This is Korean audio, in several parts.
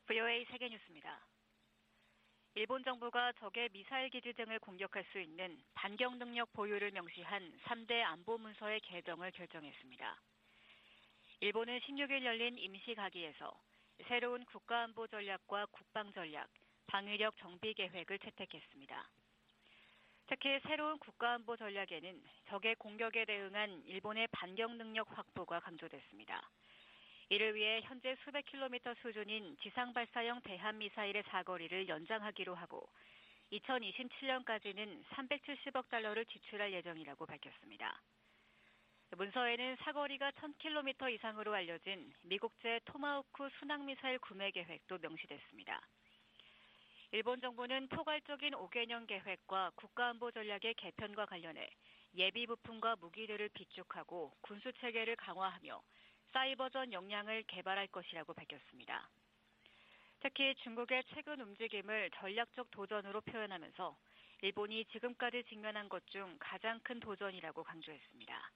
VOA 세계뉴스입니다. 일본 정부가 적의 미사일 기지 등을 공격할 수 있는 반격 능력 보유를 명시한 3대 안보 문서의 개정을 결정했습니다. 일본은 16일 열린 임시가기에서 새로운 국가안보 전략과 국방전략, 방위력 정비 계획을 채택했습니다. 특히 새로운 국가안보 전략에는 적의 공격에 대응한 일본의 반격 능력 확보가 강조됐습니다. 이를 위해 현재 수백 킬로미터 수준인 지상 발사형 대함 미사일의 사거리를 연장하기로 하고 2027년까지는 370억 달러를 지출할 예정이라고 밝혔습니다. 문서에는 사거리가 1000km 이상으로 알려진 미국제 토마호크 순항미사일 구매 계획도 명시됐습니다. 일본 정부는 포괄적인 5개년 계획과 국가안보 전략의 개편과 관련해 예비 부품과 무기들을 비축하고 군수체계를 강화하며 사이버전 역량을 개발할 것이라고 밝혔습니다. 특히 중국의 최근 움직임을 전략적 도전으로 표현하면서 일본이 지금까지 직면한 것 중 가장 큰 도전이라고 강조했습니다.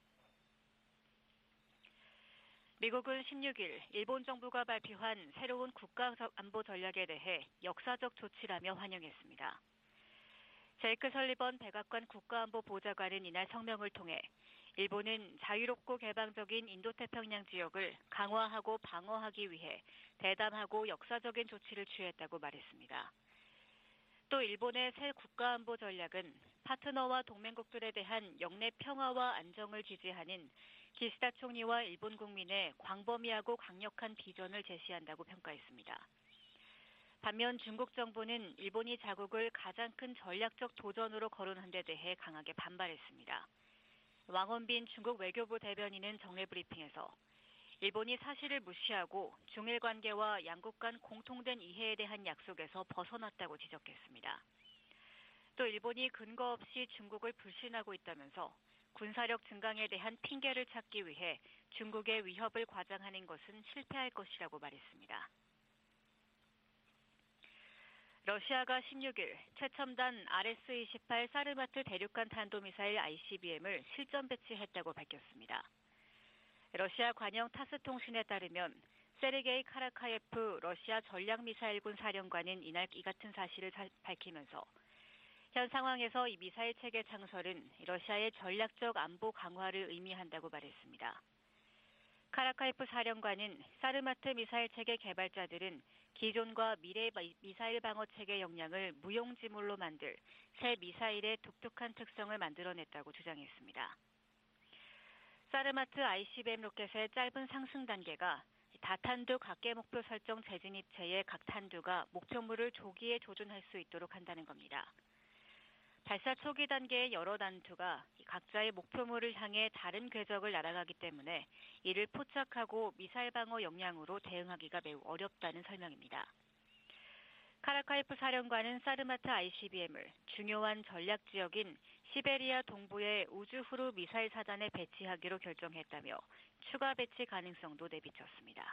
미국은 16일 일본 정부가 발표한 새로운 국가안보 전략에 대해 역사적 조치라며 환영했습니다. 제이크 설리번 백악관 국가안보 보좌관은 이날 성명을 통해 일본은 자유롭고 개방적인 인도태평양 지역을 강화하고 방어하기 위해 대담하고 역사적인 조치를 취했다고 말했습니다. 또 일본의 새 국가안보 전략은 파트너와 동맹국들에 대한 영내 평화와 안정을 지지하는 기시다 총리와 일본 국민의 광범위하고 강력한 비전을 제시한다고 평가했습니다. 반면 중국 정부는 일본이 자국을 가장 큰 전략적 도전으로 거론한 데 대해 강하게 반발했습니다. 왕원빈 중국 외교부 대변인은 정례 브리핑에서 일본이 사실을 무시하고 중일 관계와 양국 간 공통된 이해에 대한 약속에서 벗어났다고 지적했습니다. 또 일본이 근거 없이 중국을 불신하고 있다면서 군사력 증강에 대한 핑계를 찾기 위해 중국의 위협을 과장하는 것은 실패할 것이라고 말했습니다. 러시아가 16일 최첨단 RS-28 사르마트 대륙간 탄도미사일 ICBM을 실전 배치했다고 밝혔습니다. 러시아 관영 타스 통신에 따르면 세르게이 카라카예프 러시아 전략미사일군 사령관은 이날 이 같은 사실을 밝히면서 현 상황에서 이 미사일 체계 창설은 러시아의 전략적 안보 강화를 의미한다고 말했습니다. 카라카예프 사령관은 사르마트 미사일 체계 개발자들은 기존과 미래 미사일 방어 체계 역량을 무용지물로 만들 새 미사일의 독특한 특성을 만들어냈다고 주장했습니다. 사르마트 ICBM 로켓의 짧은 상승 단계가 다탄두 각계 목표 설정 재진입체의 각 탄두가 목표물을 조기에 조준할 수 있도록 한다는 겁니다. 발사 초기 단계의 여러 단투가 각자의 목표물을 향해 다른 궤적을 날아가기 때문에 이를 포착하고 미사일 방어 역량으로 대응하기가 매우 어렵다는 설명입니다. 카라카예프 사령관은 사르마트 ICBM을 중요한 전략 지역인 시베리아 동부의 우주후루 미사일 사단에 배치하기로 결정했다며 추가 배치 가능성도 내비쳤습니다.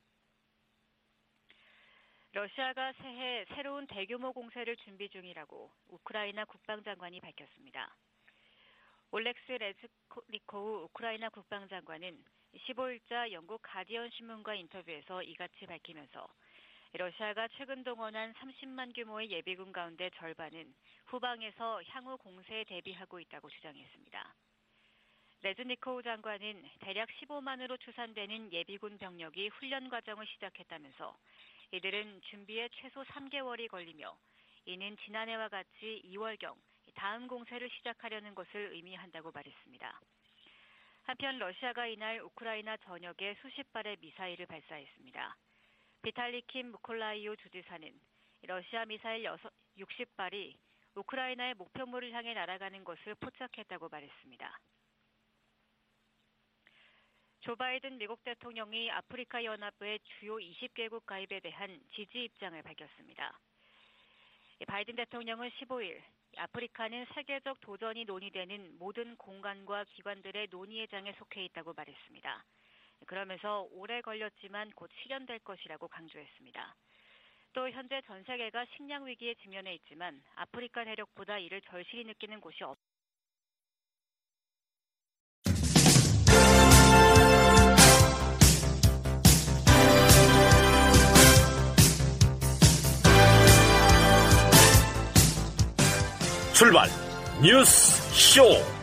러시아가 새해 새로운 대규모 공세를 준비 중이라고 우크라이나 국방장관이 밝혔습니다. 올렉스 레즈니코우 우크라이나 국방장관은 15일자 영국 가디언 신문과 인터뷰에서 이같이 밝히면서 러시아가 최근 동원한 30만 규모의 예비군 가운데 절반은 후방에서 향후 공세에 대비하고 있다고 주장했습니다. 레즈니코우 장관은 대략 15만으로 추산되는 예비군 병력이 훈련 과정을 시작했다면서 이들은 준비에 최소 3개월이 걸리며 이는 지난해와 같이 2월경 다음 공세를 시작하려는 것을 의미한다고 말했습니다. 한편 러시아가 이날 우크라이나 전역에 수십 발의 미사일을 발사했습니다. 비탈리 킴 무콜라이오 주지사는 러시아 미사일 60발이 우크라이나의 목표물을 향해 날아가는 것을 포착했다고 말했습니다. 조 바이든 미국 대통령이 아프리카 연합의 주요 20개국 가입에 대한 지지 입장을 밝혔습니다. 바이든 대통령은 15일 아프리카는 세계적 도전이 논의되는 모든 공간과 기관들의 논의의 장에 속해 있다고 말했습니다. 그러면서 오래 걸렸지만 곧 실현될 것이라고 강조했습니다. 또 현재 전 세계가 식량 위기에 직면해 있지만 아프리카 대륙보다 이를 절실히 느끼는 곳이 없습니다. 출발 뉴스 쇼.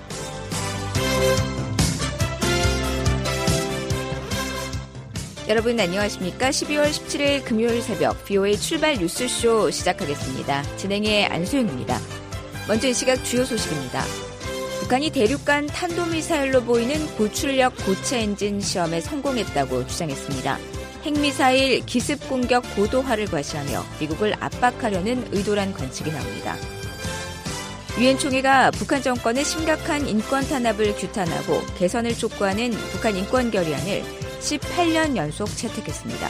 여러분 안녕하십니까? 12월 17일 금요일 새벽 BOA 출발 뉴스쇼 시작하겠습니다. 진행의 안소영입니다. 먼저 이 시각 주요 소식입니다. 북한이 대륙간 탄도미사일로 보이는 고출력 고체 엔진 시험에 성공했다고 주장했습니다. 핵미사일 기습 공격 고도화를 과시하며 미국을 압박하려는 의도란 관측이 나옵니다. 유엔 총회가 북한 정권의 심각한 인권 탄압을 규탄하고 개선을 촉구하는 북한 인권 결의안을 18년 연속 채택했습니다.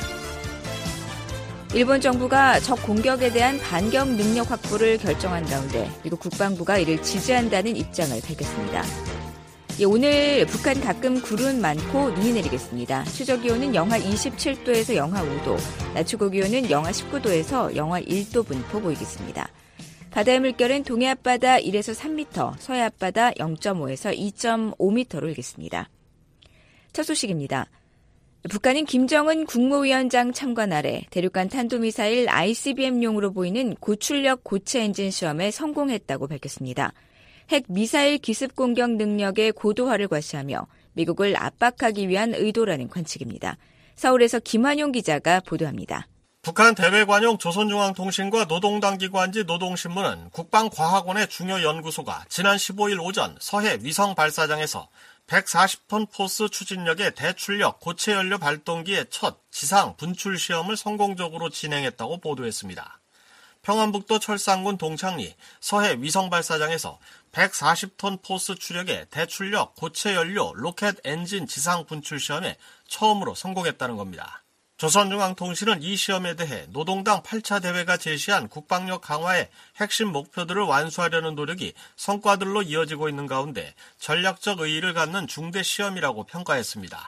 일본 정부가 적 공격에 대한 반격 능력 확보를 결정한 가운데 미국 국방부가 이를 지지한다는 입장을 밝혔습니다. 오늘 북한 가끔 구름 많고 눈이 내리겠습니다. 최저기온은 영하 27도에서 영하 5도, 낮 최고 기온은 영하 19도에서 영하 1도 분포 보이겠습니다. 바다의 물결은 동해 앞바다 1에서 3m, 서해 앞바다 0.5에서 2.5m로 일겠습니다. 첫 소식입니다. 북한은 김정은 국무위원장 참관 아래 대륙간 탄도미사일 ICBM용으로 보이는 고출력 고체 엔진 시험에 성공했다고 밝혔습니다. 핵 미사일 기습 공격 능력의 고도화를 과시하며 미국을 압박하기 위한 의도라는 관측입니다. 서울에서 김환용 기자가 보도합니다. 북한 대외관용 조선중앙통신과 노동당 기관지 노동신문은 국방과학원의 중요 연구소가 지난 15일 오전 서해 위성 발사장에서 140톤 포스 추진력의 대출력 고체연료 발동기의 첫 지상 분출 시험을 성공적으로 진행했다고 보도했습니다. 평안북도 철산군 동창리 서해 위성 발사장에서 140톤 포스 추력의 대출력 고체연료 로켓 엔진 지상 분출 시험에 처음으로 성공했다는 겁니다. 조선중앙통신은 이 시험에 대해 노동당 8차 대회가 제시한 국방력 강화의 핵심 목표들을 완수하려는 노력이 성과들로 이어지고 있는 가운데 전략적 의의를 갖는 중대 시험이라고 평가했습니다.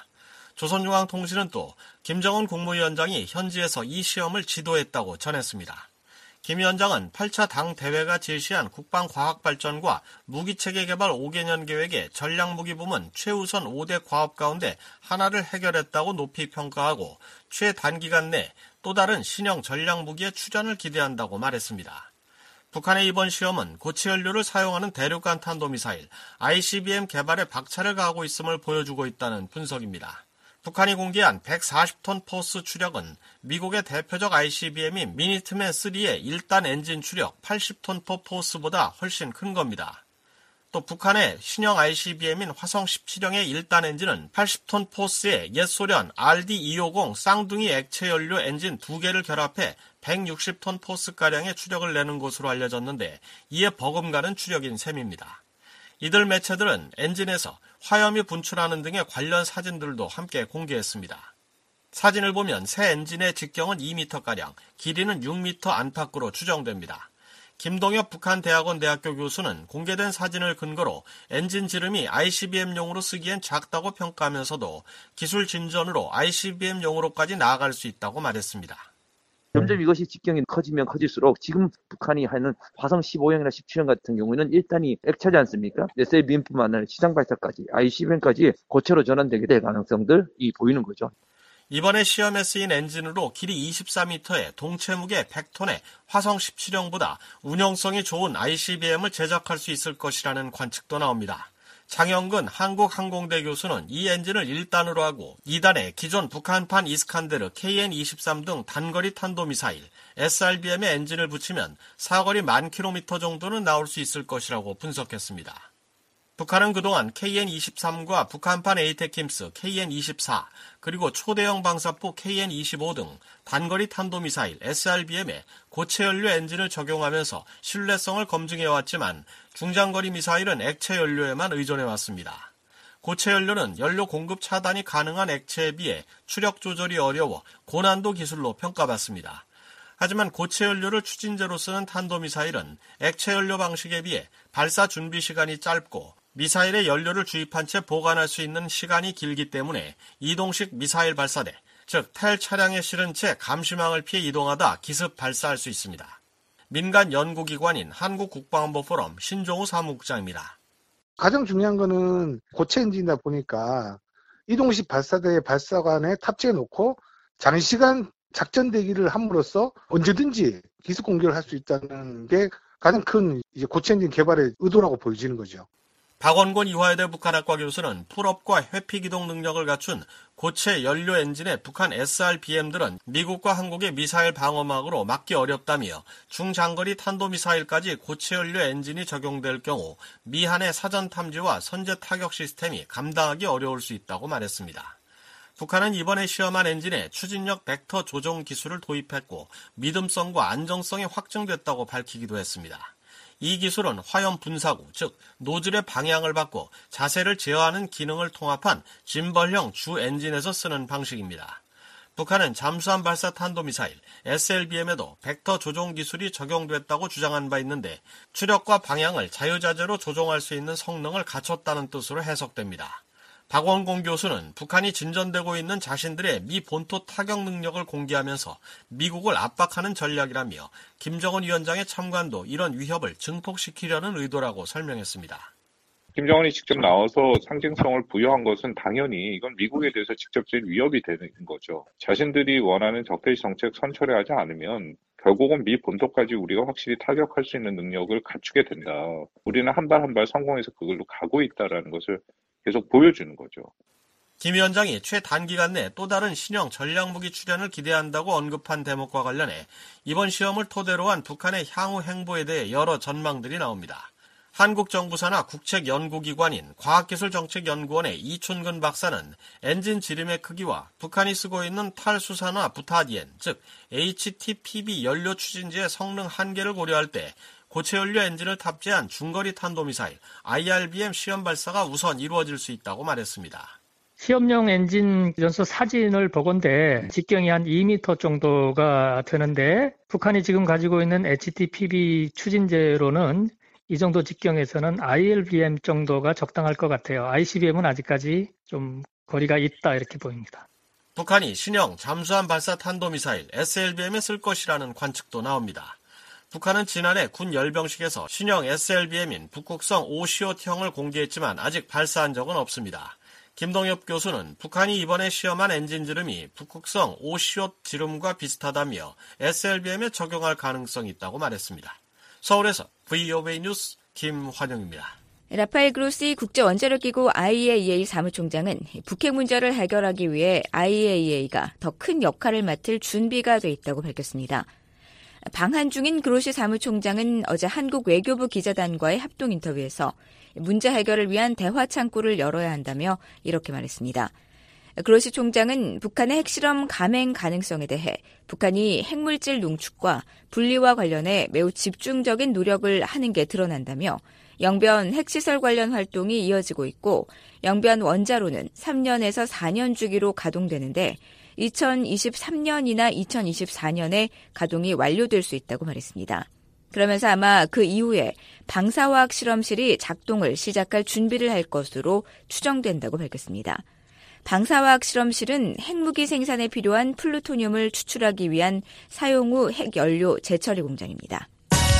조선중앙통신은 또 김정은 국무위원장이 현지에서 이 시험을 지도했다고 전했습니다. 김 위원장은 8차 당 대회가 제시한 국방과학발전과 무기체계 개발 5개년 계획의 전략무기부문 최우선 5대 과업 가운데 하나를 해결했다고 높이 평가하고 최단기간 내 또 다른 신형 전략무기의 출현을 기대한다고 말했습니다. 북한의 이번 시험은 고체연료를 사용하는 대륙간 탄도미사일 ICBM 개발에 박차를 가하고 있음을 보여주고 있다는 분석입니다. 북한이 공개한 140톤 포스 추력은 미국의 대표적 ICBM인 미니트맨3의 1단 엔진 추력 80톤 포스보다 훨씬 큰 겁니다. 또 북한의 신형 ICBM인 화성 17형의 1단 엔진은 80톤 포스의 옛 소련 RD-250 쌍둥이 액체 연료 엔진 2개를 결합해 160톤 포스가량의 추력을 내는 것으로 알려졌는데 이에 버금가는 추력인 셈입니다. 이들 매체들은 엔진에서 화염이 분출하는 등의 관련 사진들도 함께 공개했습니다. 사진을 보면 새 엔진의 직경은 2m가량, 길이는 6m 안팎으로 추정됩니다. 김동엽 북한대학원 대학교 교수는 공개된 사진을 근거로 엔진 지름이 ICBM용으로 쓰기엔 작다고 평가하면서도 기술 진전으로 ICBM용으로까지 나아갈 수 있다고 말했습니다. 점점 이것이 직경이 커지면 커질수록 지금 북한이 하는 화성 15형이나 17형 같은 경우에는 1단이 액체지 않습니까? SLBM뿐만 아니라 지상 발사까지 ICBM까지 고체로 전환되게 될 가능성들이 보이는 거죠. 이번에 시험에 쓰인 엔진으로 길이 24m에 동체 무게 100톤의 화성 17형보다 운용성이 좋은 ICBM을 제작할 수 있을 것이라는 관측도 나옵니다. 장영근 한국항공대 교수는 이 엔진을 1단으로 하고 2단에 기존 북한판 이스칸데르 KN-23 등 단거리 탄도미사일 SRBM의 엔진을 붙이면 사거리 10,000km 정도는 나올 수 있을 것이라고 분석했습니다. 북한은 그동안 KN-23과 북한판 에이테킴스 KN-24 그리고 초대형 방사포 KN-25 등 단거리 탄도미사일 SRBM에 고체연료 엔진을 적용하면서 신뢰성을 검증해왔지만 중장거리 미사일은 액체연료에만 의존해왔습니다. 고체연료는 연료 공급 차단이 가능한 액체에 비해 추력 조절이 어려워 고난도 기술로 평가받습니다. 하지만 고체연료를 추진제로 쓰는 탄도미사일은 액체연료 방식에 비해 발사 준비 시간이 짧고 미사일에 연료를 주입한 채 보관할 수 있는 시간이 길기 때문에 이동식 미사일 발사대, 즉 텔 차량에 실은 채 감시망을 피해 이동하다 기습 발사할 수 있습니다. 민간 연구기관인 한국국방안보포럼 신종우 사무국장입니다. 가장 중요한 거는 고체 엔진이다 보니까 이동식 발사대의 발사관에 탑재해 놓고 장시간 작전 대기를 함으로써 언제든지 기습 공격을 할 수 있다는 게 가장 큰 이제 고체 엔진 개발의 의도라고 보여지는 거죠. 박원곤 이화여대 북한학과 교수는 풀업과 회피기동 능력을 갖춘 고체 연료 엔진의 북한 SRBM들은 미국과 한국의 미사일 방어막으로 막기 어렵다며 중장거리 탄도미사일까지 고체 연료 엔진이 적용될 경우 미한의 사전 탐지와 선제 타격 시스템이 감당하기 어려울 수 있다고 말했습니다. 북한은 이번에 시험한 엔진에 추진력 벡터 조종 기술을 도입했고 믿음성과 안정성이 확증됐다고 밝히기도 했습니다. 이 기술은 화염 분사구, 즉 노즐의 방향을 바꿔 자세를 제어하는 기능을 통합한 짐벌형 주 엔진에서 쓰는 방식입니다. 북한은 잠수함 발사 탄도미사일 SLBM에도 벡터 조종 기술이 적용됐다고 주장한 바 있는데 추력과 방향을 자유자재로 조종할 수 있는 성능을 갖췄다는 뜻으로 해석됩니다. 박원곤 교수는 북한이 진전되고 있는 자신들의 미 본토 타격 능력을 공개하면서 미국을 압박하는 전략이라며 김정은 위원장의 참관도 이런 위협을 증폭시키려는 의도라고 설명했습니다. 김정은이 직접 나와서 상징성을 부여한 것은 당연히 이건 미국에 대해서 직접적인 위협이 되는 거죠. 자신들이 원하는 적대시 정책 선철회하지 않으면 결국은 미 본토까지 우리가 확실히 타격할 수 있는 능력을 갖추게 된다. 우리는 한 발 한 발 성공해서 그걸로 가고 있다는 것을 계속 보여주는 거죠. 김 위원장이 최단기간 내 또 다른 신형 전략무기 출현을 기대한다고 언급한 대목과 관련해 이번 시험을 토대로 한 북한의 향후 행보에 대해 여러 전망들이 나옵니다. 한국 정부 산하 국책연구기관인 과학기술정책연구원의 이춘근 박사는 엔진 지름의 크기와 북한이 쓰고 있는 탈수산화 부타디엔, 즉 HTPB 연료 추진제의 성능 한계를 고려할 때 고체 연료 엔진을 탑재한 중거리 탄도미사일 IRBM 시험 발사가 우선 이루어질 수 있다고 말했습니다. 시험용 엔진 연소 사진을 보건대 직경이 한 2m 정도가 되는데 북한이 지금 가지고 있는 HTPB 추진제로는 이 정도 직경에서는 ILBM 정도가 적당할 것 같아요. ICBM은 아직까지 좀 거리가 있다 이렇게 보입니다. 북한이 신형 잠수함 발사 탄도미사일 SLBM에 쓸 것이라는 관측도 나옵니다. 북한은 지난해 군 열병식에서 신형 SLBM인 북극성 오시옷형을 공개했지만 아직 발사한 적은 없습니다. 김동엽 교수는 북한이 이번에 시험한 엔진 지름이 북극성 오시옷 지름과 비슷하다며 SLBM에 적용할 가능성이 있다고 말했습니다. 서울에서 VOA 뉴스 김환영입니다. 라파엘 그로시 국제원자력기구 IAEA 사무총장은 북핵 문제를 해결하기 위해 IAEA가 더 큰 역할을 맡을 준비가 돼 있다고 밝혔습니다. 방한 중인 그로시 사무총장은 어제 한국 외교부 기자단과의 합동 인터뷰에서 문제 해결을 위한 대화 창구를 열어야 한다며 이렇게 말했습니다. 그로시 총장은 북한의 핵실험 감행 가능성에 대해 북한이 핵물질 농축과 분리와 관련해 매우 집중적인 노력을 하는 게 드러난다며 영변 핵시설 관련 활동이 이어지고 있고 영변 원자로는 3년에서 4년 주기로 가동되는데 2023년이나 2024년에 가동이 완료될 수 있다고 말했습니다. 그러면서 아마 그 이후에 방사화학 실험실이 작동을 시작할 준비를 할 것으로 추정된다고 밝혔습니다. 방사화학 실험실은 핵무기 생산에 필요한 플루토늄을 추출하기 위한 사용 후 핵연료 재처리 공장입니다.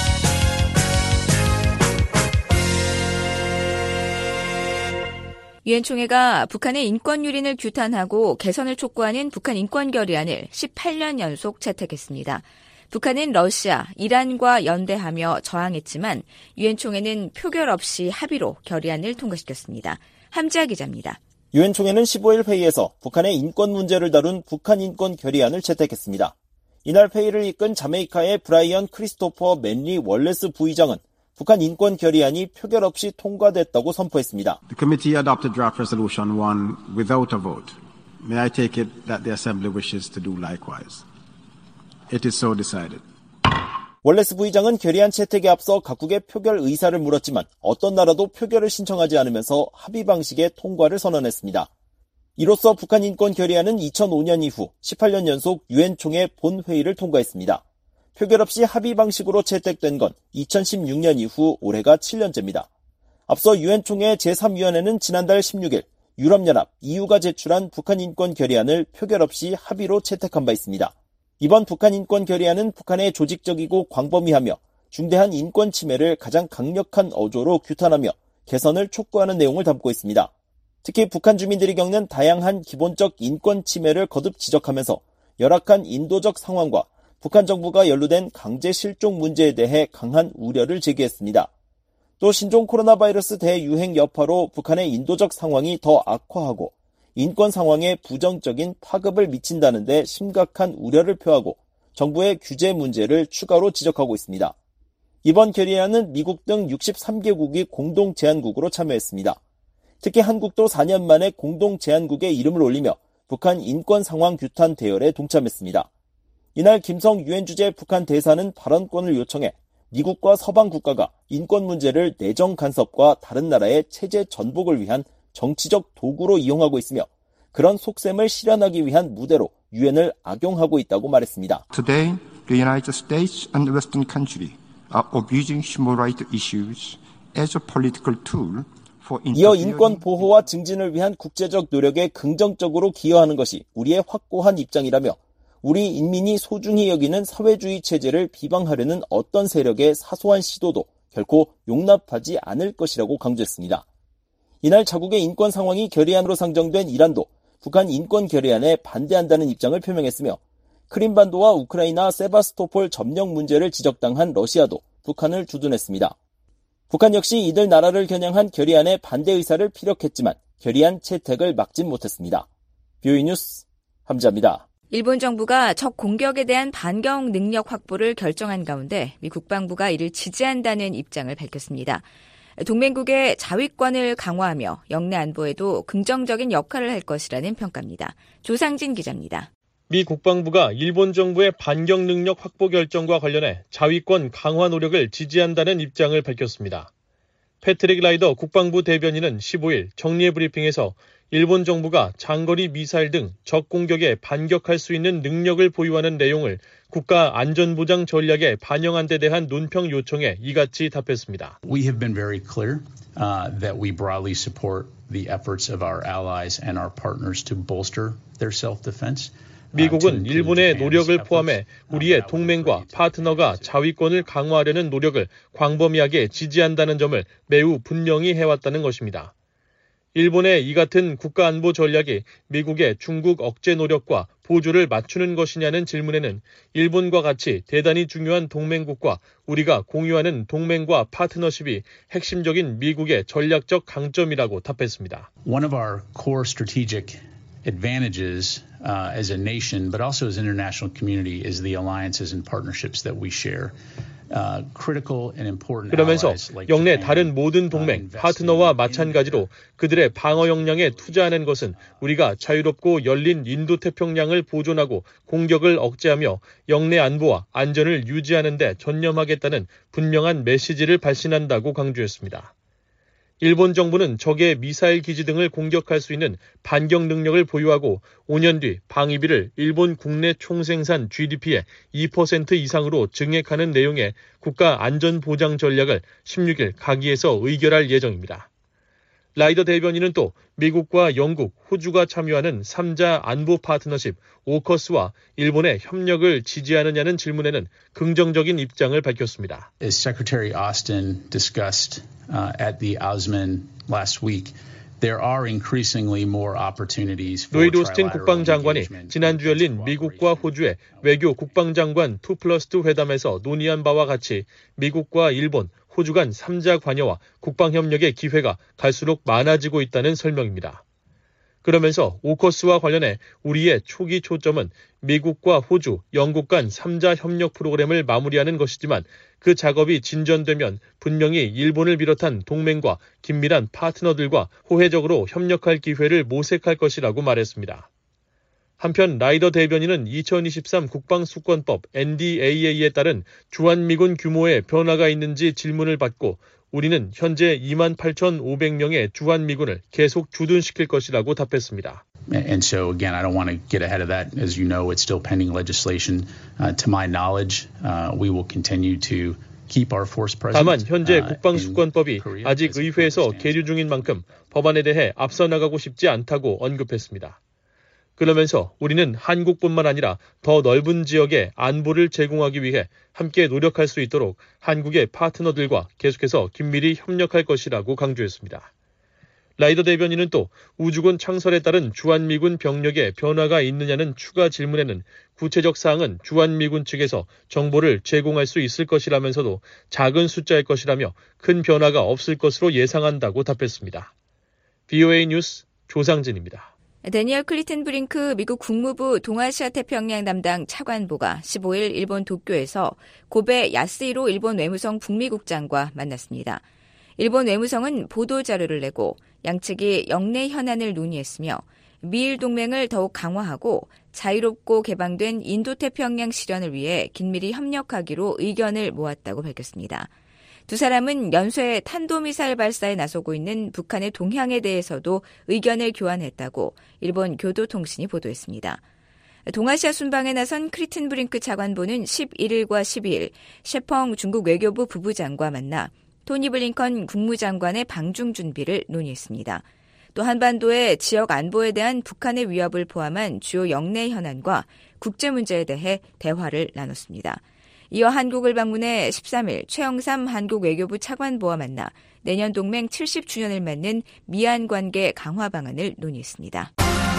유엔 총회가 북한의 인권 유린을 규탄하고 개선을 촉구하는 북한 인권 결의안을 18년 연속 채택했습니다. 북한은 러시아, 이란과 연대하며 저항했지만 유엔 총회는 표결 없이 합의로 결의안을 통과시켰습니다. 함지아 기자입니다. 유엔 총회는 15일 회의에서 북한의 인권 문제를 다룬 북한 인권 결의안을 채택했습니다. 이날 회의를 이끈 자메이카의 브라이언 크리스토퍼 맨리 월레스 부의장은 북한 인권 결의안이 표결 없이 통과됐다고 선포했습니다. The committee adopted draft resolution 1 without a vote. May I take it that the assembly wishes to do likewise? It is so decided. 월레스 부의장은 결의안 채택에 앞서 각국의 표결 의사를 물었지만 어떤 나라도 표결을 신청하지 않으면서 합의 방식의 통과를 선언했습니다. 이로써 북한 인권 결의안은 2005년 이후 18년 연속 유엔 총회 본회의를 통과했습니다. 표결 없이 합의 방식으로 채택된 건 2016년 이후 올해가 7년째입니다. 앞서 유엔 총회 제3위원회는 지난달 16일 유럽연합, EU가 제출한 북한 인권 결의안을 표결 없이 합의로 채택한 바 있습니다. 이번 북한 인권 결의안은 북한의 조직적이고 광범위하며 중대한 인권 침해를 가장 강력한 어조로 규탄하며 개선을 촉구하는 내용을 담고 있습니다. 특히 북한 주민들이 겪는 다양한 기본적 인권 침해를 거듭 지적하면서 열악한 인도적 상황과 북한 정부가 연루된 강제 실종 문제에 대해 강한 우려를 제기했습니다. 또 신종 코로나 바이러스 대유행 여파로 북한의 인도적 상황이 더 악화하고 인권 상황에 부정적인 파급을 미친다는 데 심각한 우려를 표하고 정부의 규제 문제를 추가로 지적하고 있습니다. 이번 결의안은 미국 등 63개국이 공동 제안국으로 참여했습니다. 특히 한국도 4년 만에 공동 제안국에 이름을 올리며 북한 인권 상황 규탄 대열에 동참했습니다. 이날 김성 유엔 주재 북한 대사는 발언권을 요청해 미국과 서방 국가가 인권 문제를 내정 간섭과 다른 나라의 체제 전복을 위한 정치적 도구로 이용하고 있으며 그런 속셈을 실현하기 위한 무대로 유엔을 악용하고 있다고 말했습니다. Today, the United States and Western countries are abusing human rights issues as a political tool. 이어 인권 보호와 증진을 위한 국제적 노력에 긍정적으로 기여하는 것이 우리의 확고한 입장이라며 우리 인민이 소중히 여기는 사회주의 체제를 비방하려는 어떤 세력의 사소한 시도도 결코 용납하지 않을 것이라고 강조했습니다. 이날 자국의 인권 상황이 결의안으로 상정된 이란도 북한 인권 결의안에 반대한다는 입장을 표명했으며 크림반도와 우크라이나 세바스토폴 점령 문제를 지적당한 러시아도 북한을 두둔했습니다. 북한 역시 이들 나라를 겨냥한 결의안에 반대 의사를 피력했지만 결의안 채택을 막진 못했습니다. 뷰이 뉴스 함자입니다. 일본 정부가 적 공격에 대한 반경 능력 확보를 결정한 가운데 미 국방부가 이를 지지한다는 입장을 밝혔습니다. 동맹국의 자위권을 강화하며 영내 안보에도 긍정적인 역할을 할 것이라는 평가입니다. 조상진 기자입니다. 미 국방부가 일본 정부의 반경 능력 확보 결정과 관련해 자위권 강화 노력을 지지한다는 입장을 밝혔습니다. 패트릭 라이더 국방부 대변인은 15일 정례 브리핑에서 일본 정부가 장거리 미사일 등 적 공격에 반격할 수 있는 능력을 보유하는 내용을 국가 안전보장 전략에 반영한 데 대한 논평 요청에 이같이 답했습니다. We have been very clear that we broadly support the efforts of our allies and our partners to bolster their self-defense. 미국은 일본의 노력을 포함해 우리의 동맹과 파트너가 자위권을 강화하려는 노력을 광범위하게 지지한다는 점을 매우 분명히 해왔다는 것입니다. 일본의 이 같은 국가안보 전략이 미국의 중국 억제 노력과 보조를 맞추는 것이냐는 질문에는 일본과 같이 대단히 중요한 동맹국과 우리가 공유하는 동맹과 파트너십이 핵심적인 미국의 전략적 강점이라고 답했습니다. One of our core strategic advantages as a nation, but also as an international community, is the alliances and partnerships that we share. 그러면서 영내 다른 모든 동맹, 파트너와 마찬가지로 그들의 방어 역량에 투자하는 것은 우리가 자유롭고 열린 인도태평양을 보존하고 공격을 억제하며 영내 안보와 안전을 유지하는 데 전념하겠다는 분명한 메시지를 발신한다고 강조했습니다. 일본 정부는 적의 미사일 기지 등을 공격할 수 있는 반경 능력을 보유하고 5년 뒤 방위비를 일본 국내 총생산 GDP의 2% 이상으로 증액하는 내용의 국가 안전보장 전략을 16일 가기에서 의결할 예정입니다. 라이더 대변인은 또 미국과 영국, 호주가 참여하는 3자 안보 파트너십 오커스와 일본의 협력을 지지하느냐는 질문에는 긍정적인 입장을 밝혔습니다. As Secretary Austin discussed at the ASEAN last week, there are increasingly more opportunities for 로이드 오스틴 국방장관이 지난주 열린 미국과 호주의 외교 국방장관 2+2 회담에서 논의한 바와 같이 미국과 일본, 호주 간 3자 관여와 국방협력의 기회가 갈수록 많아지고 있다는 설명입니다. 그러면서 오커스와 관련해 우리의 초기 초점은 미국과 호주, 영국 간 3자 협력 프로그램을 마무리하는 것이지만 그 작업이 진전되면 분명히 일본을 비롯한 동맹과 긴밀한 파트너들과 호혜적으로 협력할 기회를 모색할 것이라고 말했습니다. 한편 라이더 대변인은 2023 국방수권법 NDAA에 따른 주한미군 규모에 변화가 있는지 질문을 받고 우리는 현재 28,500명의 주한미군을 계속 주둔시킬 것이라고 답했습니다. And so again, I don't want to get ahead of that. As you know, it's still pending legislation. To my knowledge, we will continue to keep our force present. 다만 현재 국방수권법이 아직 의회에서 계류 중인 만큼 법안에 대해 앞서 나가고 싶지 않다고 언급했습니다. 그러면서 우리는 한국뿐만 아니라 더 넓은 지역에 안보를 제공하기 위해 함께 노력할 수 있도록 한국의 파트너들과 계속해서 긴밀히 협력할 것이라고 강조했습니다. 라이더 대변인은 또 우주군 창설에 따른 주한미군 병력에 변화가 있느냐는 추가 질문에는 구체적 사항은 주한미군 측에서 정보를 제공할 수 있을 것이라면서도 작은 숫자일 것이라며 큰 변화가 없을 것으로 예상한다고 답했습니다. VOA 뉴스 조상진입니다. 데니얼 클리튼 브링크 미국 국무부 동아시아 태평양 담당 차관보가 15일 일본 도쿄에서 고베 야스히로 일본 외무성 북미국장과 만났습니다. 일본 외무성은 보도자료를 내고 양측이 영내 현안을 논의했으며 미일 동맹을 더욱 강화하고 자유롭고 개방된 인도태평양 실현을 위해 긴밀히 협력하기로 의견을 모았다고 밝혔습니다. 두 사람은 연쇄 탄도미사일 발사에 나서고 있는 북한의 동향에 대해서도 의견을 교환했다고 일본 교도통신이 보도했습니다. 동아시아 순방에 나선 크리튼 브링크 차관보는 11일과 12일 셰펑 중국 외교부 부부장과 만나 토니 블링컨 국무장관의 방중 준비를 논의했습니다. 또 한반도의 지역 안보에 대한 북한의 위협을 포함한 주요 영내 현안과 국제 문제에 대해 대화를 나눴습니다. 이어 한국을 방문해 13일 최영삼 한국 외교부 차관보와 만나 내년 동맹 70주년을 맞는 미한 관계 강화 방안을 논의했습니다.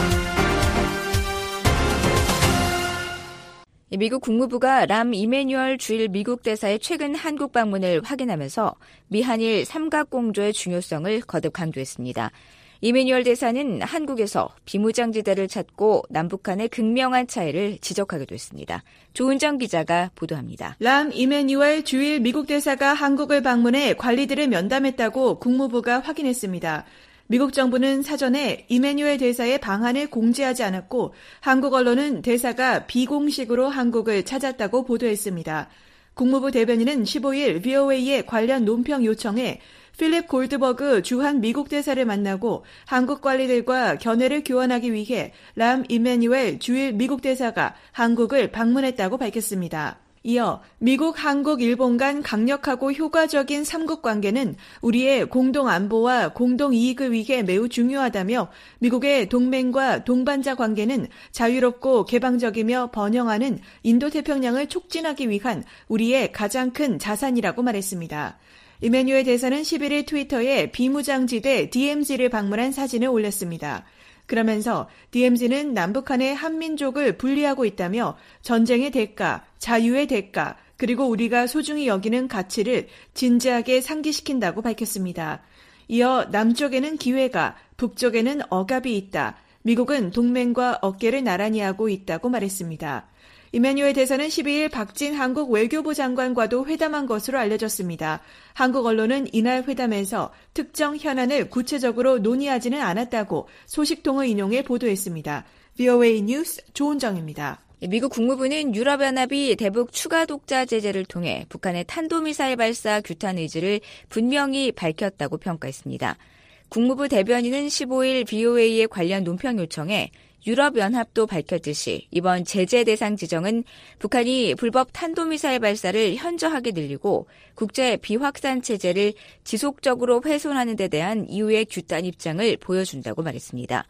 미국 국무부가 람 이메뉴얼 주일 미국 대사의 최근 한국 방문을 확인하면서 미한일 삼각공조의 중요성을 거듭 강조했습니다. 이메뉴얼 대사는 한국에서 비무장지대를 찾고 남북 간의 극명한 차이를 지적하기도 했습니다. 조은정 기자가 보도합니다. 람 이메뉴얼 주일 미국 대사가 한국을 방문해 관리들을 면담했다고 국무부가 확인했습니다. 미국 정부는 사전에 이메뉴얼 대사의 방한을 공지하지 않았고 한국 언론은 대사가 비공식으로 한국을 찾았다고 보도했습니다. 국무부 대변인은 15일 VOA의 관련 논평 요청에 필립 골드버그 주한 미국 대사를 만나고 한국 관리들과 견해를 교환하기 위해 람 이메뉴얼 주일 미국 대사가 한국을 방문했다고 밝혔습니다. 이어 미국, 한국, 일본 간 강력하고 효과적인 삼국 관계는 우리의 공동 안보와 공동 이익을 위해 매우 중요하다며 미국의 동맹과 동반자 관계는 자유롭고 개방적이며 번영하는 인도태평양을 촉진하기 위한 우리의 가장 큰 자산이라고 말했습니다. 이메뉴얼 대사는 11일 트위터에 비무장지대 DMZ를 방문한 사진을 올렸습니다. 그러면서 DMZ는 남북한의 한민족을 분리하고 있다며 전쟁의 대가, 자유의 대가, 그리고 우리가 소중히 여기는 가치를 진지하게 상기시킨다고 밝혔습니다. 이어 남쪽에는 기회가, 북쪽에는 억압이 있다. 미국은 동맹과 어깨를 나란히 하고 있다고 말했습니다. 이메뉴얼 대사는 12일 박진 한국 외교부 장관과도 회담한 것으로 알려졌습니다. 한국 언론은 이날 회담에서 특정 현안을 구체적으로 논의하지는 않았다고 소식통을 인용해 보도했습니다. VOA 뉴스 조은정입니다. 미국 국무부는 유럽연합이 대북 추가 독자 제재를 통해 북한의 탄도미사일 발사 규탄 의지를 분명히 밝혔다고 평가했습니다. 국무부 대변인은 15일 VOA의 관련 논평 요청에 유럽연합도 밝혔듯이 이번 제재 대상 지정은 북한이 불법 탄도미사일 발사를 현저하게 늘리고 국제 비확산 체제를 지속적으로 훼손하는 데 대한 이후의 규탄 입장을 보여준다고 말했습니다.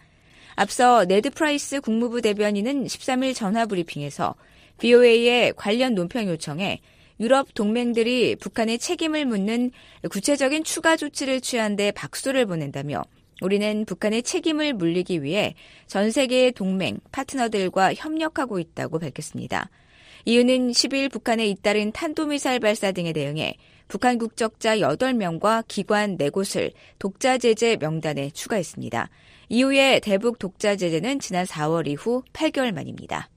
앞서 네드 프라이스 국무부 대변인은 13일 전화브리핑에서 VOA의 관련 논평 요청에 유럽 동맹들이 북한의 책임을 묻는 구체적인 추가 조치를 취한 데 박수를 보낸다며 우리는 북한의 책임을 물리기 위해 전 세계의 동맹, 파트너들과 협력하고 있다고 밝혔습니다. 이유는 10일 북한에 잇따른 탄도미사일 발사 등에 대응해 북한 국적자 8명과 기관 4곳을 독자 제재 명단에 추가했습니다. 이후에 대북 독자 제재는 지난 4월 이후 8개월 만입니다.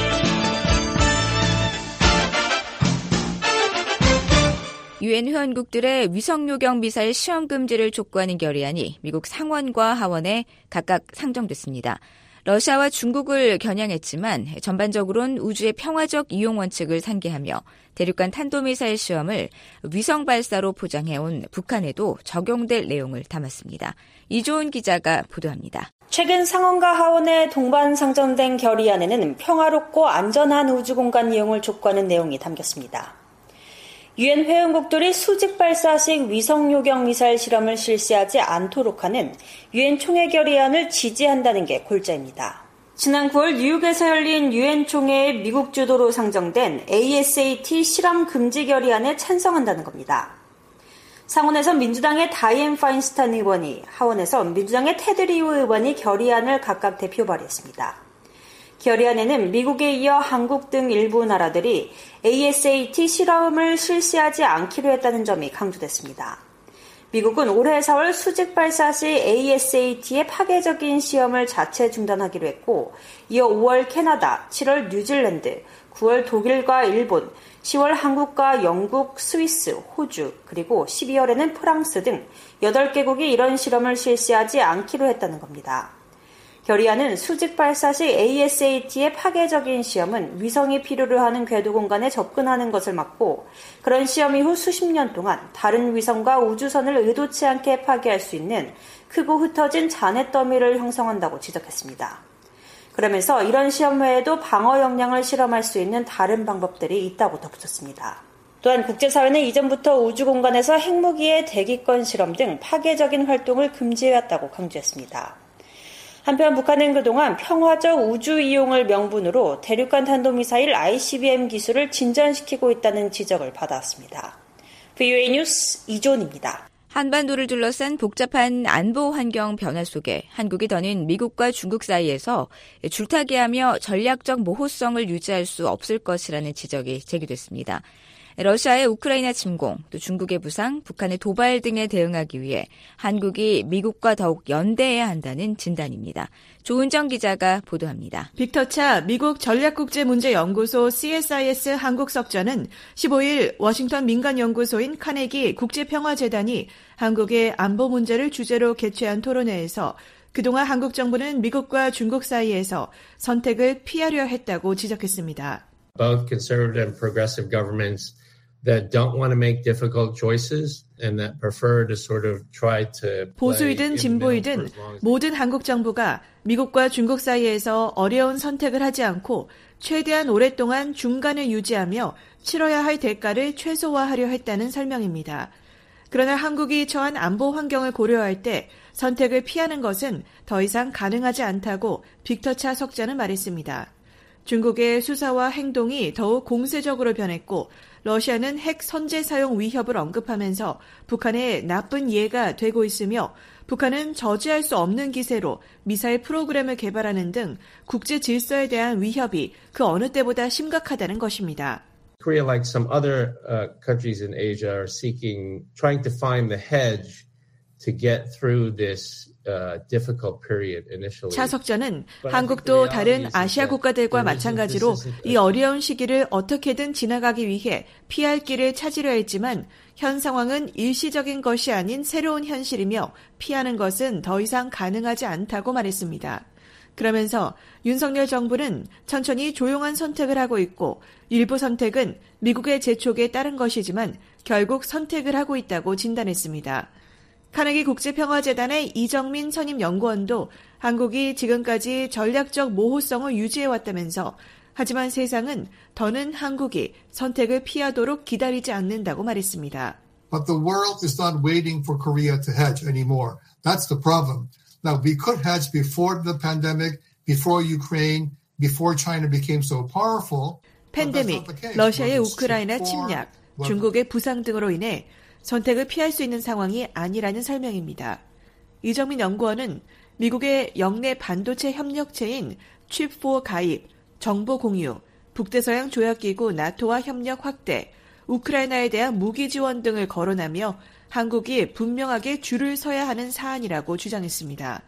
유엔 회원국들의 위성요격 미사일 시험 금지를 촉구하는 결의안이 미국 상원과 하원에 각각 상정됐습니다. 러시아와 중국을 겨냥했지만 전반적으로는 우주의 평화적 이용 원칙을 상기하며 대륙간 탄도미사일 시험을 위성 발사로 포장해온 북한에도 적용될 내용을 담았습니다. 이조은 기자가 보도합니다. 최근 상원과 하원에 동반 상정된 결의안에는 평화롭고 안전한 우주공간 이용을 촉구하는 내용이 담겼습니다. 유엔 회원국들이 수직 발사식 위성 요격 미사일 실험을 실시하지 않도록 하는 유엔 총회 결의안을 지지한다는 게 골자입니다. 지난 9월 뉴욕에서 열린 유엔 총회의 미국 주도로 상정된 ASAT 실험 금지 결의안에 찬성한다는 겁니다. 상원에선 민주당의 다이앤 파인스타인 의원이, 하원에선 민주당의 테드 리우 의원이 결의안을 각각 대표 발의했습니다. 결의안에는 미국에 이어 한국 등 일부 나라들이 ASAT 실험을 실시하지 않기로 했다는 점이 강조됐습니다. 미국은 올해 4월 수직 발사 시 ASAT의 파괴적인 시험을 자체 중단하기로 했고, 이어 5월 캐나다, 7월 뉴질랜드, 9월 독일과 일본, 10월 한국과 영국, 스위스, 호주, 그리고 12월에는 프랑스 등 8개국이 이런 실험을 실시하지 않기로 했다는 겁니다. 결의안은 수직 발사 시 ASAT의 파괴적인 시험은 위성이 필요로 하는 궤도 공간에 접근하는 것을 막고, 그런 시험 이후 수십 년 동안 다른 위성과 우주선을 의도치 않게 파괴할 수 있는 크고 흩어진 잔해 더미를 형성한다고 지적했습니다. 그러면서 이런 시험 외에도 방어 역량을 실험할 수 있는 다른 방법들이 있다고 덧붙였습니다. 또한 국제사회는 이전부터 우주 공간에서 핵무기의 대기권 실험 등 파괴적인 활동을 금지해왔다고 강조했습니다. 한편 북한은 그동안 평화적 우주 이용을 명분으로 대륙간 탄도미사일 ICBM 기술을 진전시키고 있다는 지적을 받아왔습니다. VOA 뉴스 이존입니다. 한반도를 둘러싼 복잡한 안보 환경 변화 속에 한국이 더는 미국과 중국 사이에서 줄타기하며 전략적 모호성을 유지할 수 없을 것이라는 지적이 제기됐습니다. 러시아의 우크라이나 침공, 또 중국의 부상, 북한의 도발 등에 대응하기 위해 한국이 미국과 더욱 연대해야 한다는 진단입니다. 조은정 기자가 보도합니다. 빅터차 미국 전략국제문제연구소 CSIS 한국석좌는 15일 워싱턴 민간연구소인 카네기 국제평화재단이 한국의 안보 문제를 주제로 개최한 토론회에서 그동안 한국 정부는 미국과 중국 사이에서 선택을 피하려 했다고 지적했습니다. Both conservative and progressive governments that don't want to make difficult choices and that prefer to sort of try to 보수이든 진보이든 모든 한국 정부가 미국과 중국 사이에서 어려운 선택을 하지 않고 최대한 오랫동안 중간을 유지하며 치러야 할 대가를 최소화하려 했다는 설명입니다. 그러나 한국이 처한 안보 환경을 고려할 때 선택을 피하는 것은 더 이상 가능하지 않다고 빅터차 석좌는 말했습니다. 중국의 수사와 행동이 더욱 공세적으로 변했고 러시아는 핵 선제 사용 위협을 언급하면서 북한의 나쁜 예가 되고 있으며 북한은 저지할 수 없는 기세로 미사일 프로그램을 개발하는 등 국제 질서에 대한 위협이 그 어느 때보다 심각하다는 것입니다. Korea, like some other countries in Asia, are trying to find the hedge to get through this difficult period initially. 차 석좌는 한국도 다른 아시아 국가들과 마찬가지로 이 어려운 시기를 어떻게든 지나가기 위해 피할 길을 찾으려 했지만 현 상황은 일시적인 것이 아닌 새로운 현실이며 피하는 것은 더 이상 가능하지 않다고 말했습니다. 그러면서 윤석열 정부는 천천히 조용한 선택을 하고 있고 일부 선택은 미국의 재촉에 따른 것이지만 결국 선택을 하고 있다고 진단했습니다. 카네기 국제평화재단의 이정민 선임연구원도 한국이 지금까지 전략적 모호성을 유지해왔다면서 하지만 세상은 더는 한국이 선택을 피하도록 기다리지 않는다고 말했습니다. But the world is not waiting for Korea to hedge anymore. That's the problem. Now, we could hedge before the pandemic, before Ukraine, before China became so powerful. 팬데믹, 러시아의 우크라이나 침략, 중국의 부상 등으로 인해 선택을 피할 수 있는 상황이 아니라는 설명입니다. 이정민 연구원은 미국의 영내 반도체 협력체인 칩4 가입, 정보 공유, 북대서양 조약기구 나토와 협력 확대, 우크라이나에 대한 무기 지원 등을 거론하며 한국이 분명하게 줄을 서야 하는 사안이라고 주장했습니다.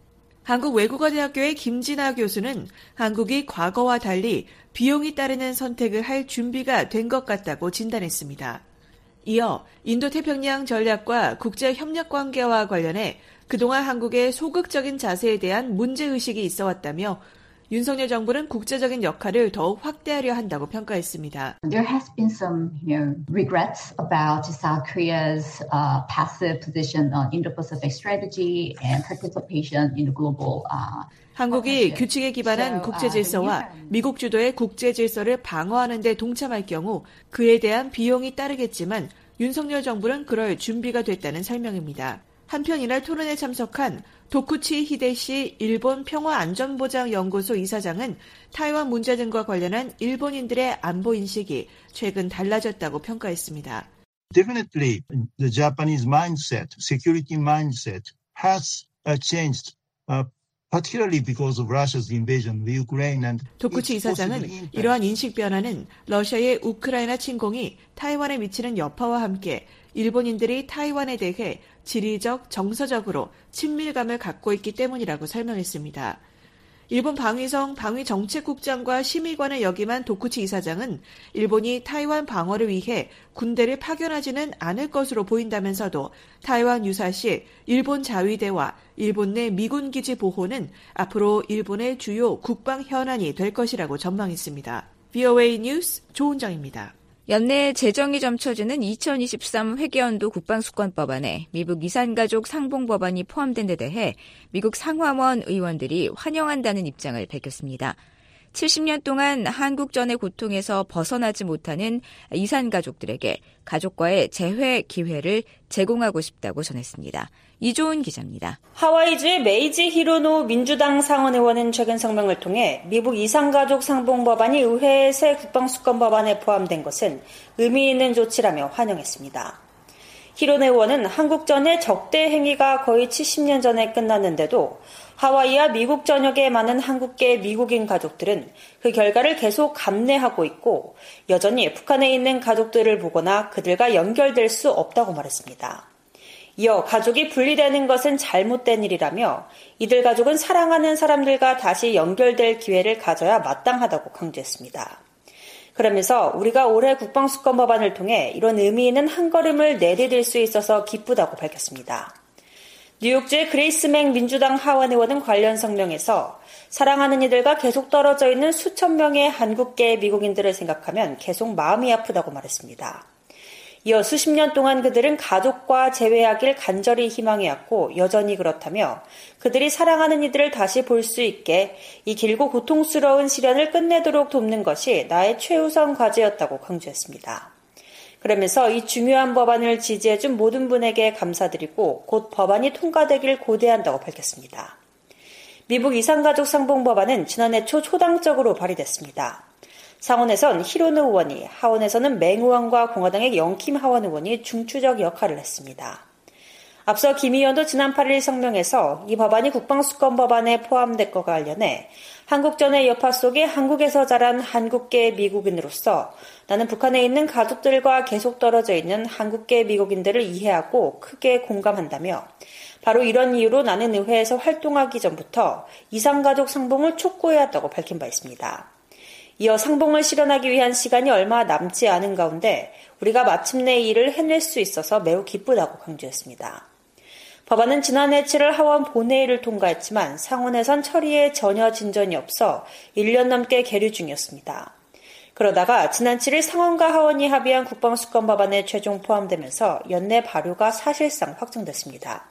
한국외국어대학교의 김진아 교수는 한국이 과거와 달리 비용이 따르는 선택을 할 준비가 된 것 같다고 진단했습니다. 이어 인도태평양 전략과 국제협력관계와 관련해 그동안 한국의 소극적인 자세에 대한 문제의식이 있어왔다며 윤석열 정부는 국제적인 역할을 더욱 확대하려 한다고 평가했습니다. There has been some, regrets about South Korea's passive position on Indo-Pacific strategy and participation in the global. 한국이 규칙에 기반한 국제질서와 미국 주도의 국제질서를 방어하는 데 동참할 경우 그에 대한 비용이 따르겠지만 윤석열 정부는 그럴 준비가 됐다는 설명입니다. 한편 이날 토론에 참석한 도쿠치 히데시 일본 평화안전보장연구소 이사장은 타이완 문제 등과 관련한 일본인들의 안보 인식이 최근 달라졌다고 평가했습니다. Definitely, the Japanese mindset, security mindset, has changed, particularly because of Russia's invasion of Ukraine. And 도쿠치 이사장은 이러한 인식 변화는 러시아의 우크라이나 침공이 타이완에 미치는 여파와 함께 일본인들이 타이완에 대해 지리적, 정서적으로 친밀감을 갖고 있기 때문이라고 설명했습니다. 일본 방위성 방위정책국장과 심의관을 역임한 도쿠치 이사장은 일본이 타이완 방어를 위해 군대를 파견하지는 않을 것으로 보인다면서도 타이완 유사시 일본 자위대와 일본 내 미군 기지 보호는 앞으로 일본의 주요 국방 현안이 될 것이라고 전망했습니다. VOA 뉴스 조은정입니다. 연내 재정이 점쳐지는 2023 회계연도 국방수권법안에 미국 이산가족 상봉법안이 포함된 데 대해 미국 상하원 의원들이 환영한다는 입장을 밝혔습니다. 70년 동안 한국전의 고통에서 벗어나지 못하는 이산가족들에게 가족과의 재회 기회를 제공하고 싶다고 전했습니다. 이조은 기자입니다. 하와이주의 메이지 히로노 민주당 상원의원은 최근 성명을 통해 미국 이산가족 상봉법안이 의회의 새 국방수권법안에 포함된 것은 의미 있는 조치라며 환영했습니다. 히로노 의원은 한국전의 적대 행위가 거의 70년 전에 끝났는데도 하와이와 미국 전역의 많은 한국계 미국인 가족들은 그 결과를 계속 감내하고 있고 여전히 북한에 있는 가족들을 보거나 그들과 연결될 수 없다고 말했습니다. 이어 가족이 분리되는 것은 잘못된 일이라며 이들 가족은 사랑하는 사람들과 다시 연결될 기회를 가져야 마땅하다고 강조했습니다. 그러면서 우리가 올해 국방수권 법안을 통해 이런 의미 있는 한 걸음을 내디딜 수 있어서 기쁘다고 밝혔습니다. 뉴욕주의 그레이스 맥 민주당 하원 의원은 관련 성명에서 사랑하는 이들과 계속 떨어져 있는 수천 명의 한국계 미국인들을 생각하면 계속 마음이 아프다고 말했습니다. 이어 수십 년 동안 그들은 가족과 재회하길 간절히 희망해왔고 여전히 그렇다며 그들이 사랑하는 이들을 다시 볼 수 있게 이 길고 고통스러운 시련을 끝내도록 돕는 것이 나의 최우선 과제였다고 강조했습니다. 그러면서 이 중요한 법안을 지지해준 모든 분에게 감사드리고 곧 법안이 통과되길 고대한다고 밝혔습니다. 미국 이산가족 상봉법안은 지난해 초 초당적으로 발의됐습니다. 상원에선 히로노 의원이, 하원에서는 맹 의원과 공화당의 영킴 하원 의원이 중추적 역할을 했습니다. 앞서 김 의원도 지난 8일 성명에서 이 법안이 국방수권 법안에 포함될 것과 관련해 한국전의 여파 속에 한국에서 자란 한국계 미국인으로서 나는 북한에 있는 가족들과 계속 떨어져 있는 한국계 미국인들을 이해하고 크게 공감한다며 바로 이런 이유로 나는 의회에서 활동하기 전부터 이산가족 상봉을 촉구해왔다고 밝힌 바 있습니다. 이어 상봉을 실현하기 위한 시간이 얼마 남지 않은 가운데 우리가 마침내 이 일을 해낼 수 있어서 매우 기쁘다고 강조했습니다. 법안은 지난해 7월 하원 본회의를 통과했지만 상원에선 처리에 전혀 진전이 없어 1년 넘게 계류 중이었습니다. 그러다가 지난 7일 상원과 하원이 합의한 국방수권 법안에 최종 포함되면서 연내 발효가 사실상 확정됐습니다.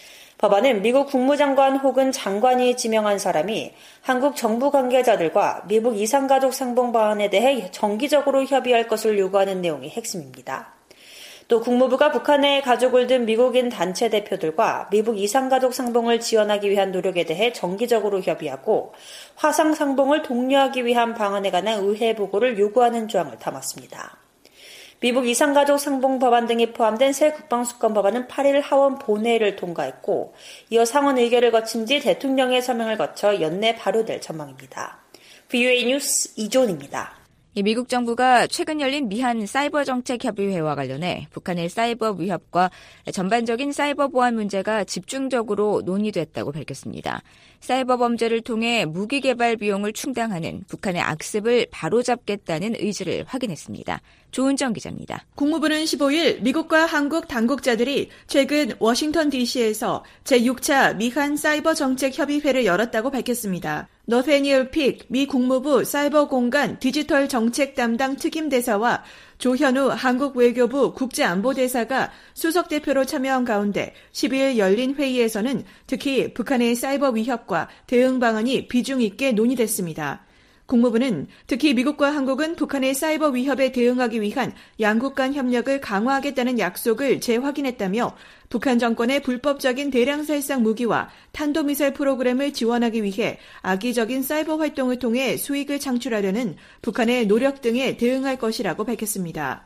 법안은 미국 국무장관 혹은 장관이 지명한 사람이 한국 정부 관계자들과 미국 이산가족 상봉 법안에 대해 정기적으로 협의할 것을 요구하는 내용이 핵심입니다. 또 국무부가 북한에 가족을 둔 미국인 단체 대표들과 미국 이산가족 상봉을 지원하기 위한 노력에 대해 정기적으로 협의하고 화상 상봉을 독려하기 위한 방안에 관한 의회 보고를 요구하는 조항을 담았습니다. 미국 이산가족 상봉 법안 등이 포함된 새 국방수권 법안은 8일 하원 본회의를 통과했고 이어 상원 의결을 거친 뒤 대통령의 서명을 거쳐 연내 발효될 전망입니다. VOA 뉴스 이조은입니다. 미국 정부가 최근 열린 미한 사이버 정책 협의회와 관련해 북한의 사이버 위협과 전반적인 사이버 보안 문제가 집중적으로 논의됐다고 밝혔습니다. 사이버 범죄를 통해 무기 개발 비용을 충당하는 북한의 악습을 바로잡겠다는 의지를 확인했습니다. 조은정 기자입니다. 국무부는 15일 미국과 한국 당국자들이 최근 워싱턴 DC에서 제6차 미한 사이버 정책 협의회를 열었다고 밝혔습니다. 너세니얼 픽 미 국무부 사이버 공간 디지털 정책 담당 특임대사와 조현우 한국 외교부 국제안보대사가 수석 대표로 참여한 가운데 12일 열린 회의에서는 특히 북한의 사이버 위협과 대응 방안이 비중 있게 논의됐습니다. 국무부는 특히 미국과 한국은 북한의 사이버 위협에 대응하기 위한 양국 간 협력을 강화하겠다는 약속을 재확인했다며 북한 정권의 불법적인 대량 살상 무기와 탄도미사일 프로그램을 지원하기 위해 악의적인 사이버 활동을 통해 수익을 창출하려는 북한의 노력 등에 대응할 것이라고 밝혔습니다.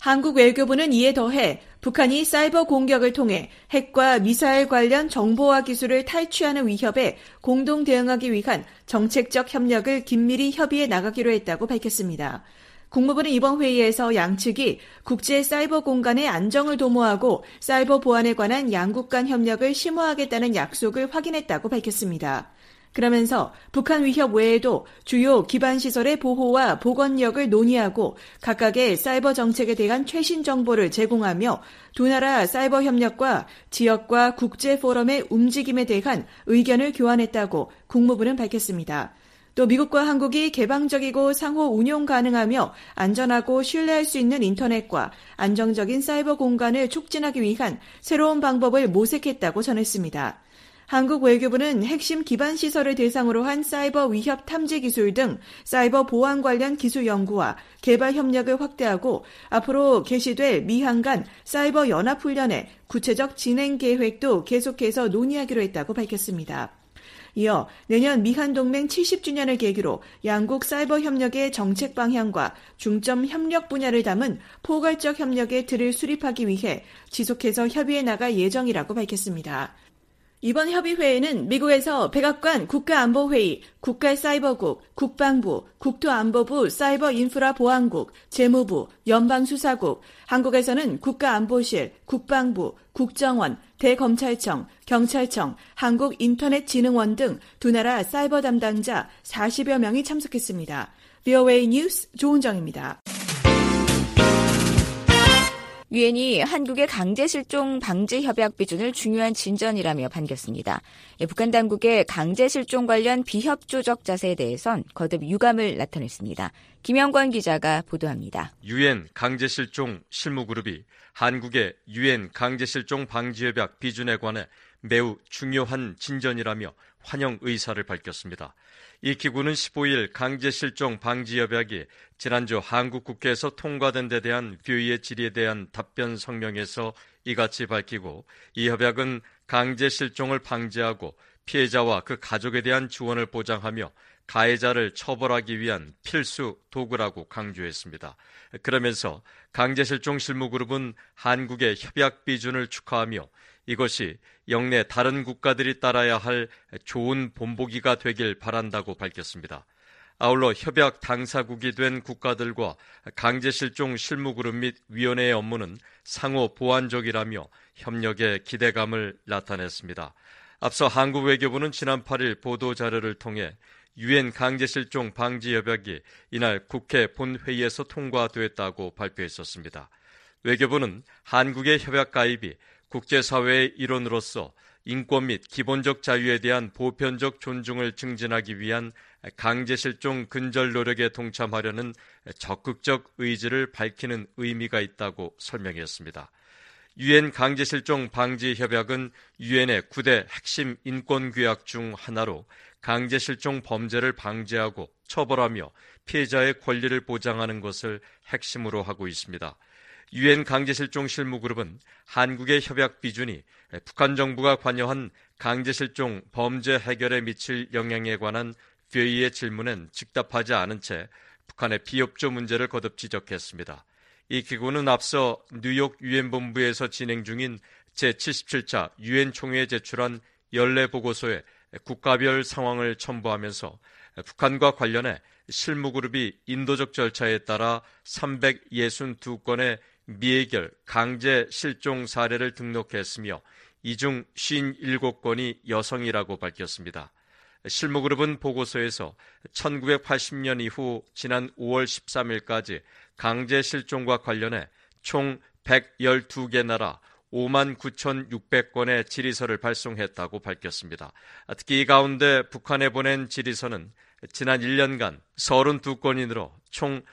한국 외교부는 이에 더해 북한이 사이버 공격을 통해 핵과 미사일 관련 정보화 기술을 탈취하는 위협에 공동 대응하기 위한 정책적 협력을 긴밀히 협의해 나가기로 했다고 밝혔습니다. 국무부는 이번 회의에서 양측이 국제 사이버 공간의 안정을 도모하고 사이버 보안에 관한 양국 간 협력을 심화하겠다는 약속을 확인했다고 밝혔습니다. 그러면서 북한 위협 외에도 주요 기반시설의 보호와 복원력을 논의하고 각각의 사이버 정책에 대한 최신 정보를 제공하며 두 나라 사이버 협력과 지역과 국제 포럼의 움직임에 대한 의견을 교환했다고 국무부는 밝혔습니다. 또 미국과 한국이 개방적이고 상호 운용 가능하며 안전하고 신뢰할 수 있는 인터넷과 안정적인 사이버 공간을 촉진하기 위한 새로운 방법을 모색했다고 전했습니다. 한국 외교부는 핵심 기반 시설을 대상으로 한 사이버 위협 탐지 기술 등 사이버 보안 관련 기술 연구와 개발 협력을 확대하고 앞으로 개시될 미한 간 사이버 연합 훈련의 구체적 진행 계획도 계속해서 논의하기로 했다고 밝혔습니다. 이어 내년 미한 동맹 70주년을 계기로 양국 사이버 협력의 정책 방향과 중점 협력 분야를 담은 포괄적 협력의 틀을 수립하기 위해 지속해서 협의해 나갈 예정이라고 밝혔습니다. 이번 협의회에는 미국에서 백악관 국가안보회의, 국가사이버국, 국방부, 국토안보부 사이버인프라보안국, 재무부, 연방수사국, 한국에서는 국가안보실, 국방부, 국정원, 대검찰청, 경찰청, 한국인터넷진흥원 등 두 나라 사이버 담당자 40여 명이 참석했습니다. VOA 뉴스 조은정입니다. 유엔이 한국의 강제실종 방지 협약 비준을 중요한 진전이라며 반겼습니다. 북한 당국의 강제실종 관련 비협조적 자세에 대해선 거듭 유감을 나타냈습니다. 김영권 기자가 보도합니다. 유엔 강제실종 실무그룹이 한국의 유엔 강제실종 방지 협약 비준에 관해 매우 중요한 진전이라며 환영 의사를 밝혔습니다. 이 기구는 15일 강제실종 방지협약이 지난주 한국 국회에서 통과된 데 대한 뷰이의 질의에 대한 답변 성명에서 이같이 밝히고 이 협약은 강제실종을 방지하고 피해자와 그 가족에 대한 지원을 보장하며 가해자를 처벌하기 위한 필수 도구라고 강조했습니다. 그러면서 강제실종 실무그룹은 한국의 협약 비준을 축하하며 이것이 영내 다른 국가들이 따라야 할 좋은 본보기가 되길 바란다고 밝혔습니다. 아울러 협약 당사국이 된 국가들과 강제실종 실무그룹 및 위원회의 업무는 상호 보완적이라며 협력에 기대감을 나타냈습니다. 앞서 한국 외교부는 지난 8일 보도자료를 통해 유엔 강제실종 방지협약이 이날 국회 본회의에서 통과됐다고 발표했었습니다. 외교부는 한국의 협약 가입이 국제사회의 일원으로서 인권 및 기본적 자유에 대한 보편적 존중을 증진하기 위한 강제실종 근절 노력에 동참하려는 적극적 의지를 밝히는 의미가 있다고 설명했습니다. 유엔 강제실종 방지 협약은 유엔의 9대 핵심 인권규약 중 하나로 강제실종 범죄를 방지하고 처벌하며 피해자의 권리를 보장하는 것을 핵심으로 하고 있습니다. 유엔 강제실종 실무그룹은 한국의 협약 비준이 북한 정부가 관여한 강제실종 범죄 해결에 미칠 영향에 관한 뷰이의 질문엔 즉답하지 않은 채 북한의 비협조 문제를 거듭 지적했습니다. 이 기구는 앞서 뉴욕 유엔 본부에서 진행 중인 제77차 유엔 총회에 제출한 연례 보고서에 국가별 상황을 첨부하면서 북한과 관련해 실무그룹이 인도적 절차에 따라 362건의 미해결 강제 실종 사례를 등록했으며 이 중 57건이 여성이라고 밝혔습니다. 실무그룹은 보고서에서 1980년 이후 지난 5월 13일까지 강제 실종과 관련해 총 112개 나라 59,600건의 질의서를 발송했다고 밝혔습니다. 특히 이 가운데 북한에 보낸 질의서는 지난 1년간 32건이 늘어 총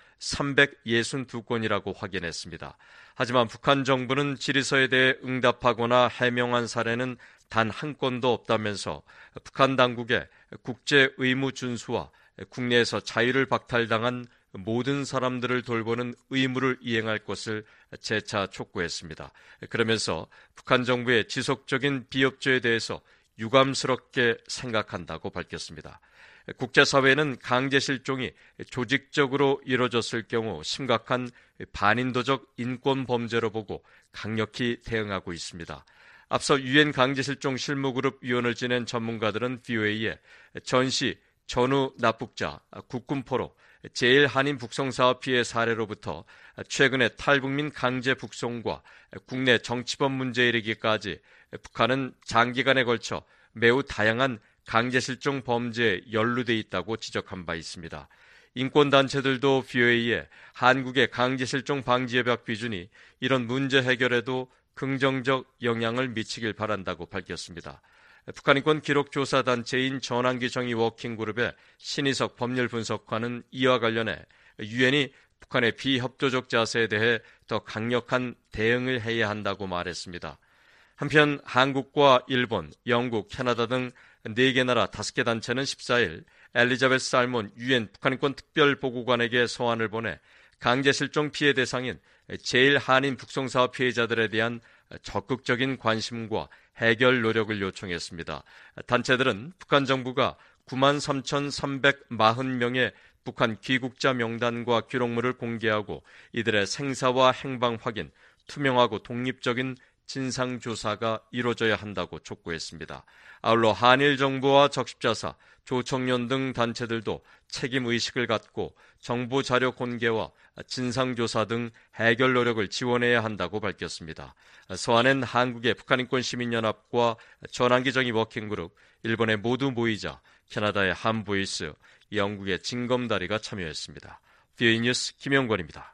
362건이라고 확인했습니다. 하지만 북한 정부는 질의서에 대해 응답하거나 해명한 사례는 단 한 건도 없다면서 북한 당국의 국제 의무 준수와 국내에서 자유를 박탈당한 모든 사람들을 돌보는 의무를 이행할 것을 재차 촉구했습니다. 그러면서 북한 정부의 지속적인 비협조에 대해서 유감스럽게 생각한다고 밝혔습니다. 국제사회는 강제 실종이 조직적으로 이뤄졌을 경우 심각한 반인도적 인권 범죄로 보고 강력히 대응하고 있습니다. 앞서 유엔 강제실종 실무그룹 위원을 지낸 전문가들은 VOA에 전시, 전후 납북자, 국군포로, 제1한인 북송사업 피해 사례로부터 최근의 탈북민 강제 북송과 국내 정치범 문제에 이르기까지 북한은 장기간에 걸쳐 매우 다양한 강제실종 범죄에 연루돼 있다고 지적한 바 있습니다. 인권단체들도 VOA에 한국의 강제실종 방지협약 비준이 이런 문제 해결에도 긍정적 영향을 미치길 바란다고 밝혔습니다. 북한인권 기록조사단체인 전환기 정의 워킹그룹의 신희석 법률분석관은 이와 관련해 유엔이 북한의 비협조적 자세에 대해 더 강력한 대응을 해야 한다고 말했습니다. 한편 한국과 일본, 영국, 캐나다 등 4개 나라 5개 단체는 14일 엘리자베스 살몬 유엔 북한인권 특별보고관에게 서한을 보내 강제실종 피해 대상인 제1한인 북송사업 피해자들에 대한 적극적인 관심과 해결 노력을 요청했습니다. 단체들은 북한 정부가 93,340명의 북한 귀국자 명단과 기록물을 공개하고 이들의 생사와 행방 확인, 투명하고 독립적인 진상조사가 이루어져야 한다고 촉구했습니다. 아울러 한일 정부와 적십자사, 조청년 등 단체들도 책임의식을 갖고 정보 자료 공개와 진상조사 등 해결 노력을 지원해야 한다고 밝혔습니다. 서한엔 한국의 북한인권시민연합과 전환기 정의 워킹그룹, 일본의 모두 모이자, 캐나다의 한보이스, 영국의 징검다리가 참여했습니다. VOA 뉴스 김영권입니다.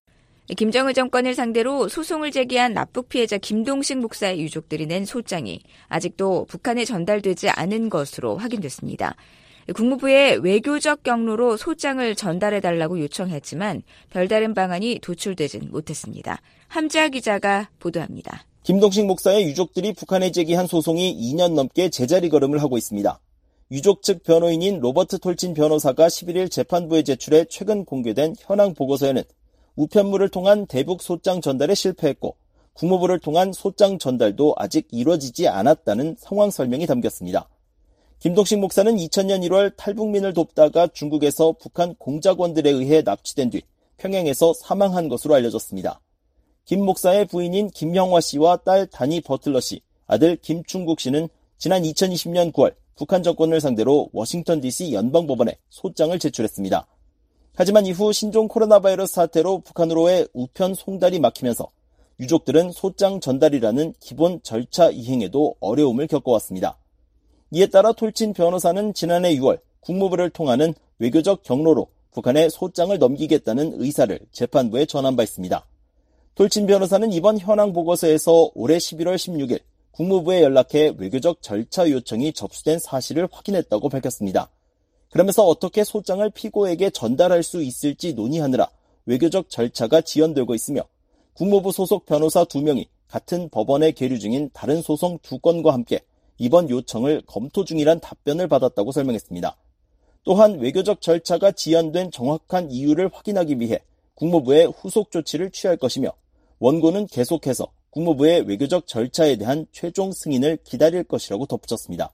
김정은 정권을 상대로 소송을 제기한 납북 피해자 김동식 목사의 유족들이 낸 소장이 아직도 북한에 전달되지 않은 것으로 확인됐습니다. 국무부에 외교적 경로로 소장을 전달해달라고 요청했지만 별다른 방안이 도출되진 못했습니다. 함지아 기자가 보도합니다. 김동식 목사의 유족들이 북한에 제기한 소송이 2년 넘게 제자리 걸음을 하고 있습니다. 유족 측 변호인인 로버트 톨친 변호사가 11일 재판부에 제출해 최근 공개된 현황 보고서에는 우편물을 통한 대북 소장 전달에 실패했고 국무부를 통한 소장 전달도 아직 이루어지지 않았다는 상황 설명이 담겼습니다. 김동식 목사는 2000년 1월 탈북민을 돕다가 중국에서 북한 공작원들에 의해 납치된 뒤 평양에서 사망한 것으로 알려졌습니다. 김 목사의 부인인 김형화 씨와 딸 다니 버틀러 씨, 아들 김충국 씨는 지난 2020년 9월 북한 정권을 상대로 워싱턴 DC 연방법원에 소장을 제출했습니다. 하지만 이후 신종 코로나 바이러스 사태로 북한으로의 우편 송달이 막히면서 유족들은 소장 전달이라는 기본 절차 이행에도 어려움을 겪어왔습니다. 이에 따라 톨친 변호사는 지난해 6월 국무부를 통하는 외교적 경로로 북한에 소장을 넘기겠다는 의사를 재판부에 전한 바 있습니다. 톨친 변호사는 이번 현황 보고서에서 올해 11월 16일 국무부에 연락해 외교적 절차 요청이 접수된 사실을 확인했다고 밝혔습니다. 그러면서 어떻게 소장을 피고에게 전달할 수 있을지 논의하느라 외교적 절차가 지연되고 있으며 국무부 소속 변호사 2명이 같은 법원에 계류 중인 다른 소송 2건과 함께 이번 요청을 검토 중이란 답변을 받았다고 설명했습니다. 또한 외교적 절차가 지연된 정확한 이유를 확인하기 위해 국무부에 후속 조치를 취할 것이며 원고는 계속해서 국무부의 외교적 절차에 대한 최종 승인을 기다릴 것이라고 덧붙였습니다.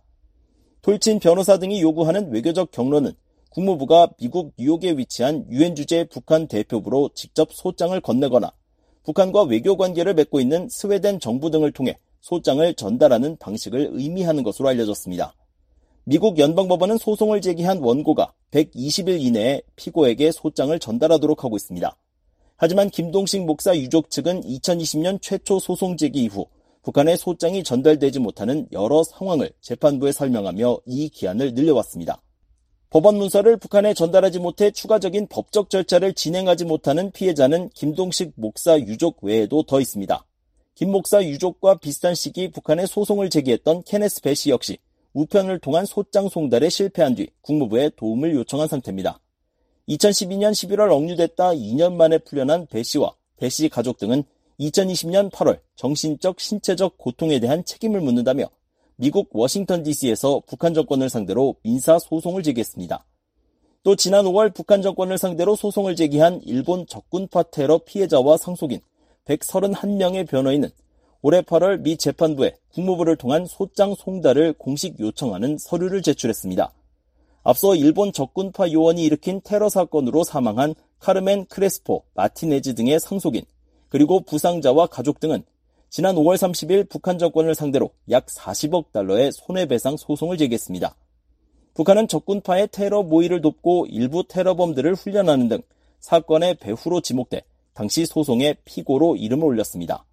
톨친 변호사 등이 요구하는 외교적 경로는 국무부가 미국 뉴욕에 위치한 유엔 주재 북한 대표부로 직접 소장을 건네거나 북한과 외교 관계를 맺고 있는 스웨덴 정부 등을 통해 소장을 전달하는 방식을 의미하는 것으로 알려졌습니다. 미국 연방법원은 소송을 제기한 원고가 120일 이내에 피고에게 소장을 전달하도록 하고 있습니다. 하지만 김동식 목사 유족 측은 2020년 최초 소송 제기 이후 북한에 소장이 전달되지 못하는 여러 상황을 재판부에 설명하며 이 기한을 늘려왔습니다. 법원 문서를 북한에 전달하지 못해 추가적인 법적 절차를 진행하지 못하는 피해자는 김동식 목사 유족 외에도 더 있습니다. 김 목사 유족과 비슷한 시기 북한에 소송을 제기했던 케네스 배 씨 역시 우편을 통한 소장 송달에 실패한 뒤 국무부에 도움을 요청한 상태입니다. 2012년 11월 억류됐다 2년 만에 풀려난 배 씨와 배 씨 가족 등은 2020년 8월 정신적, 신체적 고통에 대한 책임을 묻는다며 미국 워싱턴 DC에서 북한 정권을 상대로 민사 소송을 제기했습니다. 또 지난 5월 북한 정권을 상대로 소송을 제기한 일본 적군파 테러 피해자와 상속인 131명의 변호인은 올해 8월 미 재판부에 국무부를 통한 소장 송달을 공식 요청하는 서류를 제출했습니다. 앞서 일본 적군파 요원이 일으킨 테러 사건으로 사망한 카르멘 크레스포, 마티네즈 등의 상속인, 그리고 부상자와 가족 등은 지난 5월 30일 북한 정권을 상대로 약 40억 달러의 손해배상 소송을 제기했습니다. 북한은 적군파의 테러 모의를 돕고 일부 테러범들을 훈련하는 등 사건의 배후로 지목돼 당시 소송의 피고로 이름을 올렸습니다.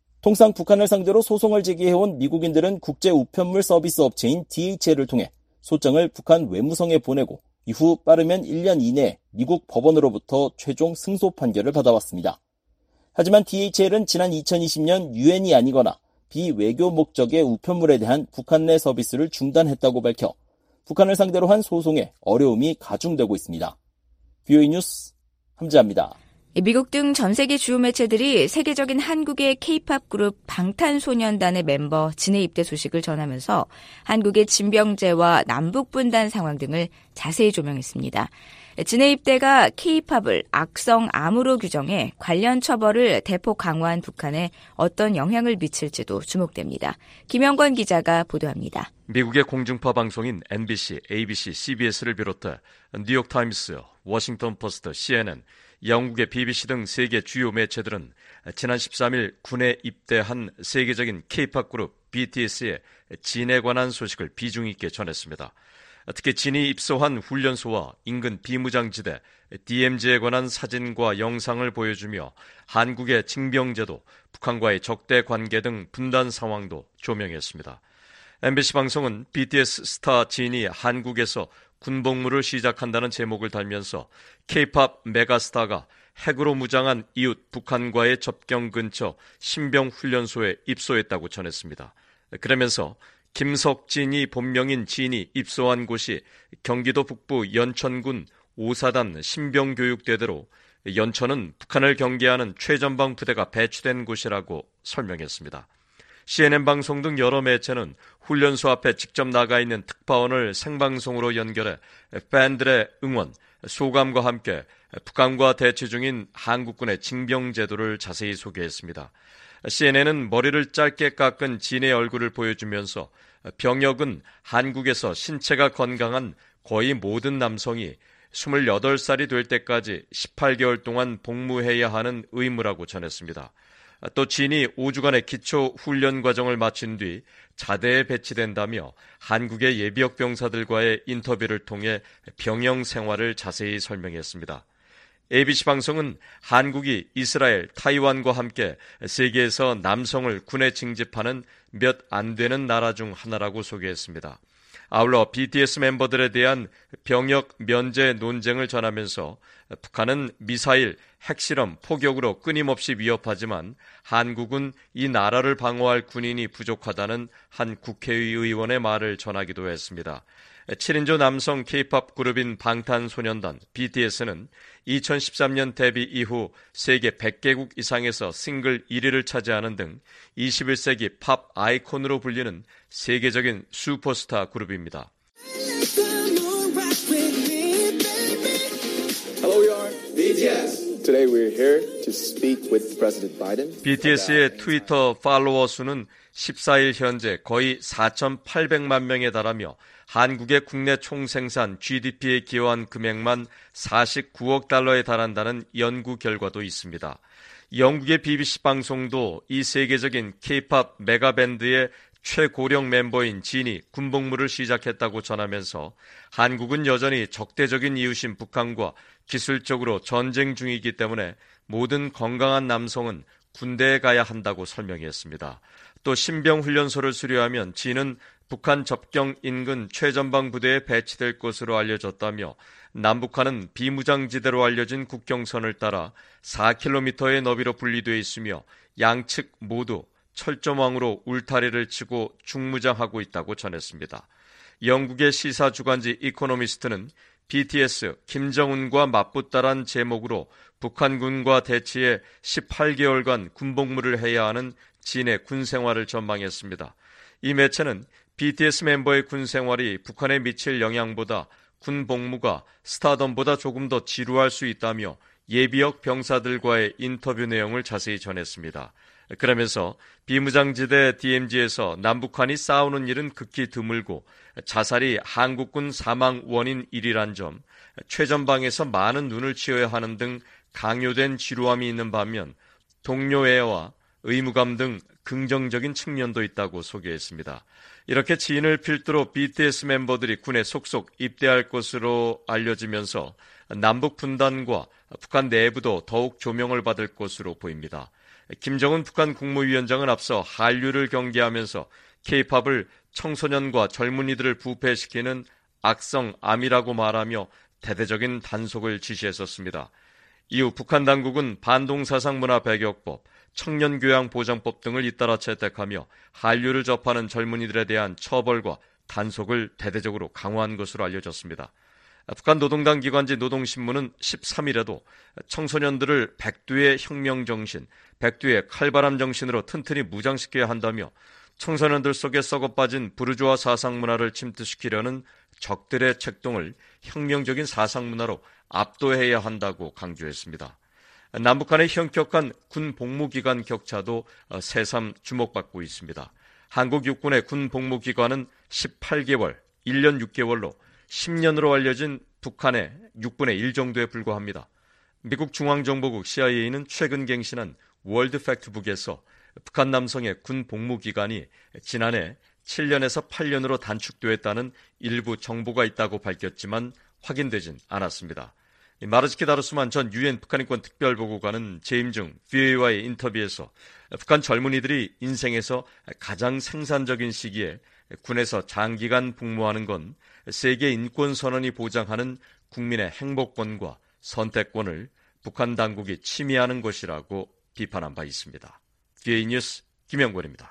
통상 북한을 상대로 소송을 제기해온 미국인들은 국제 우편물 서비스 업체인 DHL을 통해 소장을 북한 외무성에 보내고 이후 빠르면 1년 이내에 미국 법원으로부터 최종 승소 판결을 받아왔습니다. 하지만 DHL은 지난 2020년 유엔이 아니거나 비외교 목적의 우편물에 대한 북한 내 서비스를 중단했다고 밝혀 북한을 상대로 한 소송에 어려움이 가중되고 있습니다. VOA 뉴스 함지아입니다. 미국 등 전 세계 주요 매체들이 세계적인 한국의 K-팝 그룹 방탄소년단의 멤버 진해 입대 소식을 전하면서 한국의 진병제와 남북분단 상황 등을 자세히 조명했습니다. 진해 입대가 K-팝을 악성 암으로 규정해 관련 처벌을 대폭 강화한 북한에 어떤 영향을 미칠지도 주목됩니다. 김영권 기자가 보도합니다. 미국의 공중파 방송인 NBC, ABC, CBS를 비롯해 뉴욕타임스, 워싱턴 포스트, CNN, 영국의 BBC 등 세계 주요 매체들은 지난 13일 군에 입대한 세계적인 K-팝 그룹 BTS의 진에 관한 소식을 비중 있게 전했습니다. 특히 진이 입소한 훈련소와 인근 비무장지대 DMZ에 관한 사진과 영상을 보여주며 한국의 징병제도, 북한과의 적대 관계 등 분단 상황도 조명했습니다. MBC 방송은 BTS 스타 진이 한국에서 군복무를 시작한다는 제목을 달면서 K-팝 메가스타가 핵으로 무장한 이웃 북한과의 접경 근처 신병훈련소에 입소했다고 전했습니다. 그러면서 김석진이 본명인 진이 입소한 곳이 경기도 북부 연천군 5사단 신병교육대대로 연천은 북한을 경계하는 최전방 부대가 배치된 곳이라고 설명했습니다. CNN 방송 등 여러 매체는 훈련소 앞에 직접 나가 있는 특파원을 생방송으로 연결해 팬들의 응원, 소감과 함께 북한과 대치 중인 한국군의 징병제도를 자세히 소개했습니다. CNN은 머리를 짧게 깎은 진의 얼굴을 보여주면서 병역은 한국에서 신체가 건강한 거의 모든 남성이 28살이 될 때까지 18개월 동안 복무해야 하는 의무라고 전했습니다. 또 진이 5주간의 기초 훈련 과정을 마친 뒤 자대에 배치된다며 한국의 예비역 병사들과의 인터뷰를 통해 병영 생활을 자세히 설명했습니다. ABC 방송은 한국이 이스라엘, 타이완과 함께 세계에서 남성을 군에 징집하는 몇 안 되는 나라 중 하나라고 소개했습니다. 아울러 BTS 멤버들에 대한 병역 면제 논쟁을 전하면서 북한은 미사일, 핵실험, 포격으로 끊임없이 위협하지만 한국은 이 나라를 방어할 군인이 부족하다는 한 국회의원의 말을 전하기도 했습니다. 7인조 남성 K-팝 그룹인 방탄소년단 BTS는 2013년 데뷔 이후 세계 100개국 이상에서 싱글 1위를 차지하는 등 21세기 팝 아이콘으로 불리는 세계적인 슈퍼스타 그룹입니다. Hello, we are BTS. Today we're here to speak with President Biden. BTS의 트위터 팔로워 수는 14일 현재 거의 4,800만 명에 달하며 한국의 국내 총생산 GDP에 기여한 금액만 49억 달러에 달한다는 연구 결과도 있습니다. 영국의 BBC 방송도 이 세계적인 K-팝 메가밴드의 최고령 멤버인 진이 군복무를 시작했다고 전하면서 한국은 여전히 적대적인 이웃인 북한과 기술적으로 전쟁 중이기 때문에 모든 건강한 남성은 군대에 가야 한다고 설명했습니다. 또 신병훈련소를 수료하면 진은 북한 접경 인근 최전방 부대에 배치될 것으로 알려졌다며 남북한은 비무장지대로 알려진 국경선을 따라 4km의 너비로 분리되어 있으며 양측 모두 철조망으로 울타리를 치고 중무장하고 있다고 전했습니다. 영국의 시사주간지 이코노미스트는 BTS 김정은과 맞붙다란 제목으로 북한군과 대치해 18개월간 군복무를 해야 하는 진의 군생활을 전망했습니다. 이 매체는 BTS 멤버의 군생활이 북한에 미칠 영향보다 군복무가 스타덤보다 조금 더 지루할 수 있다며 예비역 병사들과의 인터뷰 내용을 자세히 전했습니다. 그러면서 비무장지대 DMZ에서 남북한이 싸우는 일은 극히 드물고 자살이 한국군 사망 원인 1위란 점, 최전방에서 많은 눈을 치어야 하는 등 강요된 지루함이 있는 반면 동료애와 의무감 등 긍정적인 측면도 있다고 소개했습니다. 이렇게 진을 필두로 BTS 멤버들이 군에 속속 입대할 것으로 알려지면서 남북 분단과 북한 내부도 더욱 조명을 받을 것으로 보입니다. 김정은 북한 국무위원장은 앞서 한류를 경계하면서 K-팝을 청소년과 젊은이들을 부패시키는 악성암이라고 말하며 대대적인 단속을 지시했었습니다. 이후 북한 당국은 반동사상문화배격법, 청년교양보장법 등을 잇따라 채택하며 한류를 접하는 젊은이들에 대한 처벌과 단속을 대대적으로 강화한 것으로 알려졌습니다. 북한 노동당 기관지 노동신문은 13일에도 청소년들을 백두의 혁명정신, 백두의 칼바람 정신으로 튼튼히 무장시켜야 한다며 청소년들 속에 썩어빠진 부르주아 사상문화를 침투시키려는 적들의 책동을 혁명적인 사상문화로 압도해야 한다고 강조했습니다. 남북한의 현격한 군 복무기간 격차도 새삼 주목받고 있습니다. 한국 육군의 군 복무기간은 18개월, 1년 6개월로 10년으로 알려진 북한의 6분의 1 정도에 불과합니다. 미국 중앙정보국 CIA는 최근 갱신한 월드 팩트북에서 북한 남성의 군 복무기간이 지난해 7년에서 8년으로 단축되었다는 일부 정보가 있다고 밝혔지만 확인되진 않았습니다. 마르즈키 다르스만 전 유엔 북한인권 특별보고관은 재임 중 VOA와의 인터뷰에서 북한 젊은이들이 인생에서 가장 생산적인 시기에 군에서 장기간 복무하는 건 세계 인권선언이 보장하는 국민의 행복권과 선택권을 북한 당국이 침해하는 것이라고 비판한 바 있습니다. VOA 뉴스 김영권입니다.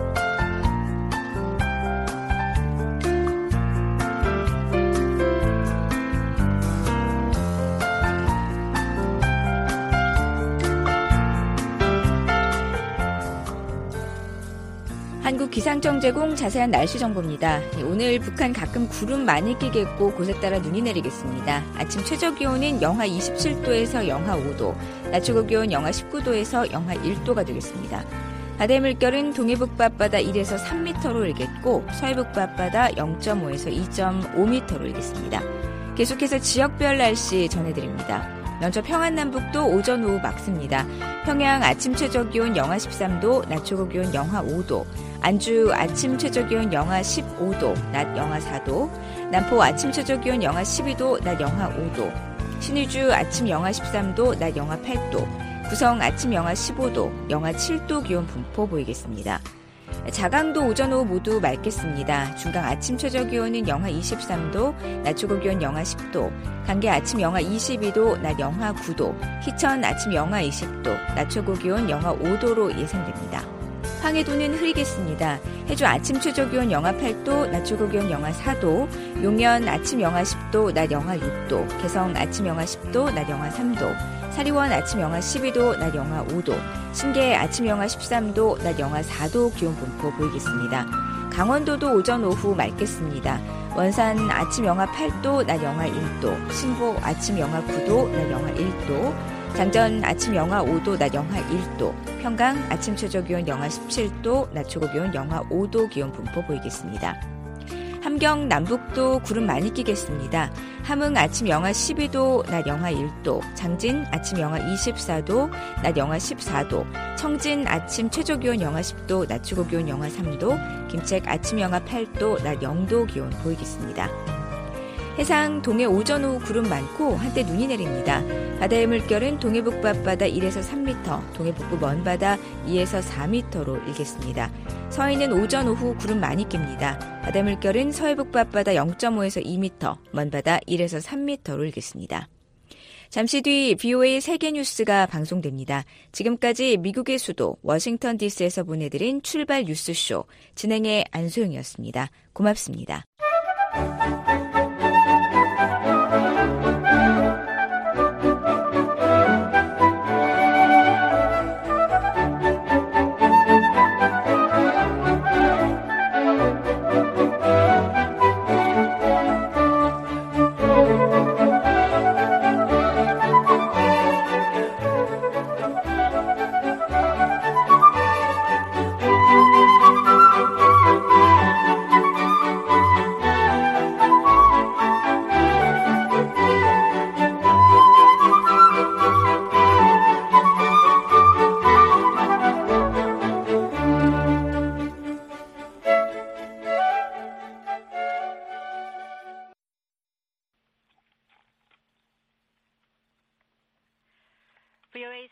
한국기상청 제공 자세한 날씨 정보입니다. 오늘 북한 가끔 구름 많이 끼겠고 곳에 따라 눈이 내리겠습니다. 아침 최저기온은 영하 27도에서 영하 5도, 낮 최고기온 영하 19도에서 영하 1도가 되겠습니다. 바다의 물결은 동해북부 앞바다 1에서 3m로 일겠고 서해북부 앞바다 0.5에서 2.5m로 일겠습니다. 계속해서 지역별 날씨 전해드립니다. 먼저 평안남북도 오전 오후 맑습니다. 평양 아침 최저기온 영하 13도, 낮 최고기온 영하 5도, 안주 아침 최저기온 영하 15도, 낮 영하 4도, 남포 아침 최저기온 영하 12도, 낮 영하 5도, 신의주 아침 영하 13도, 낮 영하 8도, 구성 아침 영하 15도, 영하 7도 기온 분포 보이겠습니다. 자강도 오전 오후 모두 맑겠습니다. 중강 아침 최저기온은 영하 23도, 낮 최고기온 영하 10도, 강계 아침 영하 22도, 낮 영하 9도, 희천 아침 영하 20도, 낮 최고기온 영하 5도로 예상됩니다. 황해도는 흐리겠습니다. 해주 아침 최저기온 영하 8도, 낮 최고기온 영하 4도, 용연 아침 영하 10도, 낮 영하 6도, 개성 아침 영하 10도, 낮 영하 3도, 사리원 아침 영하 12도, 낮 영하 5도, 신계 아침 영하 13도, 낮 영하 4도 기온 분포 보이겠습니다. 강원도도 오전 오후 맑겠습니다. 원산 아침 영하 8도, 낮 영하 1도, 신고 아침 영하 9도, 낮 영하 1도, 장전 아침 영하 5도, 낮 영하 1도, 평강 아침 최저기온 영하 17도, 낮 최고기온 영하 5도 기온 분포 보이겠습니다. 함경 남북도 구름 많이 끼겠습니다. 함흥 아침 영하 12도, 낮 영하 1도, 장진 아침 영하 24도, 낮 영하 14도, 청진 아침 최저기온 영하 10도, 낮 최고기온 영하 3도, 김책 아침 영하 8도, 낮 0도 기온 보이겠습니다. 해상 동해 오전 오후 구름 많고 한때 눈이 내립니다. 바다의 물결은 동해북부 앞바다 1에서 3m, 동해북부 먼바다 2에서 4m로 일겠습니다. 서해는 오전 오후 구름 많이 낍니다. 바다 물결은 서해북부 앞바다 0.5에서 2m, 먼바다 1에서 3m로 일겠습니다. 잠시 뒤 VOA 세계뉴스가 방송됩니다. 지금까지 미국의 수도 워싱턴 DC에서 보내드린 출발 뉴스쇼 진행의 안소영이었습니다. 고맙습니다.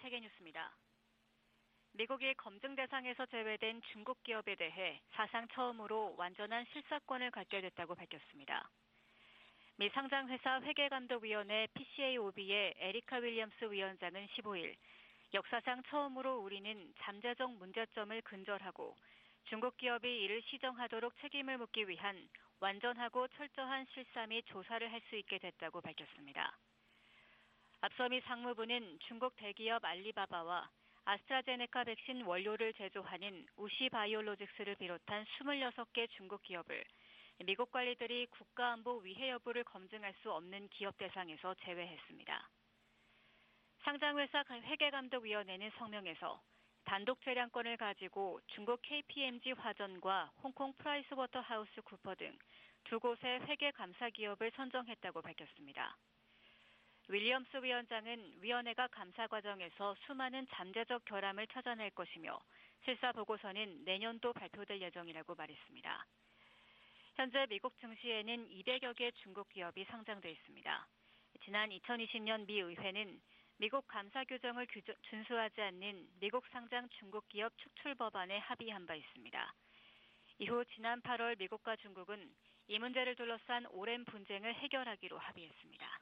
세계뉴스입니다. 미국이 검증 대상에서 제외된 중국 기업에 대해 사상 처음으로 완전한 실사권을 갖게 됐다고 밝혔습니다. 미 상장회사 회계감독위원회 PCAOB의 에리카 윌리엄스 위원장은 15일 역사상 처음으로 우리는 잠재적 문제점을 근절하고 중국 기업이 이를 시정하도록 책임을 묻기 위한 완전하고 철저한 실사 및 조사를 할 수 있게 됐다고 밝혔습니다. 앞서 미 상무부는 중국 대기업 알리바바와 아스트라제네카 백신 원료를 제조하는 우시 바이오로직스를 비롯한 26개 중국 기업을 미국 관리들이 국가안보 위해 여부를 검증할 수 없는 기업 대상에서 제외했습니다. 상장회사 회계감독위원회는 성명에서 단독 재량권을 가지고 중국 KPMG 화전과 홍콩 프라이스워터하우스 쿠퍼 등 두 곳의 회계 감사 기업을 선정했다고 밝혔습니다. 윌리엄스 위원장은 위원회가 감사 과정에서 수많은 잠재적 결함을 찾아낼 것이며 실사 보고서는 내년도 발표될 예정이라고 말했습니다. 현재 미국 증시에는 200여 개 중국 기업이 상장돼 있습니다. 지난 2020년 미 의회는 미국 감사 규정을 준수하지 않는 미국 상장 중국 기업 축출 법안에 합의한 바 있습니다. 이후 지난 8월 미국과 중국은 이 문제를 둘러싼 오랜 분쟁을 해결하기로 합의했습니다.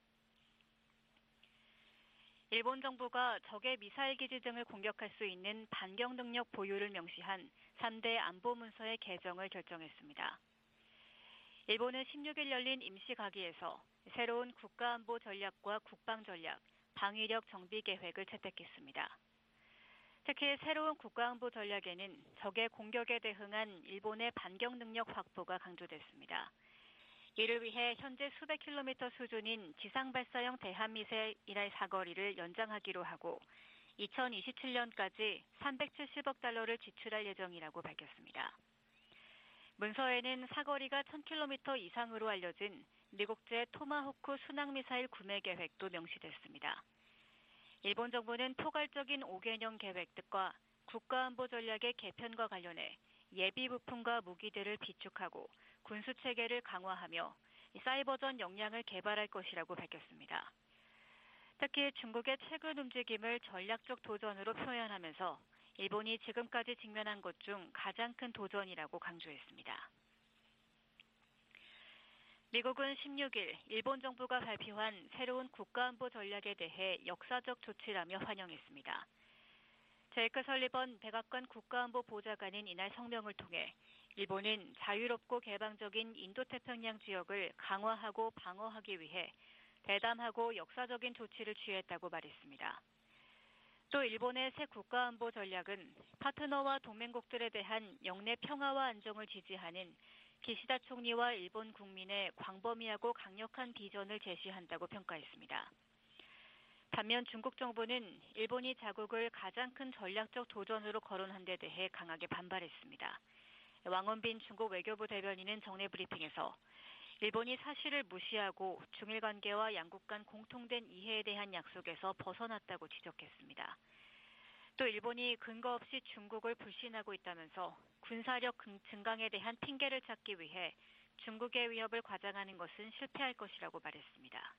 일본 정부가 적의 미사일 기지 등을 공격할 수 있는 반격 능력 보유를 명시한 3대 안보 문서의 개정을 결정했습니다. 일본은 16일 열린 임시가기에서 새로운 국가안보 전략과 국방전략, 방위력 정비 계획을 채택했습니다. 특히 새로운 국가안보 전략에는 적의 공격에 대응한 일본의 반격 능력 확보가 강조됐습니다. 이를 위해 현재 수백 킬로미터 수준인 지상 발사형 대한미사일 사거리를 연장하기로 하고 2027년까지 370억 달러를 지출할 예정이라고 밝혔습니다. 문서에는 사거리가 1000km 이상으로 알려진 미국제 토마호크 순항미사일 구매 계획도 명시됐습니다. 일본 정부는 포괄적인 5개년 계획과 국가안보 전략의 개편과 관련해 예비 부품과 무기들을 비축하고 군수 체계를 강화하며 사이버전 역량을 개발할 것이라고 밝혔습니다. 특히 중국의 최근 움직임을 전략적 도전으로 표현하면서 일본이 지금까지 직면한 것 중 가장 큰 도전이라고 강조했습니다. 미국은 16일 일본 정부가 발표한 새로운 국가안보 전략에 대해 역사적 조치라며 환영했습니다. 제이크 설리번 백악관 국가안보 보좌관은 이날 성명을 통해 일본은 자유롭고 개방적인 인도태평양 지역을 강화하고 방어하기 위해 대담하고 역사적인 조치를 취했다고 말했습니다. 또 일본의 새 국가안보 전략은 파트너와 동맹국들에 대한 영내 평화와 안정을 지지하는 기시다 총리와 일본 국민의 광범위하고 강력한 비전을 제시한다고 평가했습니다. 반면 중국 정부는 일본이 자국을 가장 큰 전략적 도전으로 거론한 데 대해 강하게 반발했습니다. 왕원빈 중국 외교부 대변인은 정례 브리핑에서 일본이 사실을 무시하고 중일 관계와 양국 간 공통된 이해에 대한 약속에서 벗어났다고 지적했습니다. 또 일본이 근거 없이 중국을 불신하고 있다면서 군사력 증강에 대한 핑계를 찾기 위해 중국의 위협을 과장하는 것은 실패할 것이라고 말했습니다.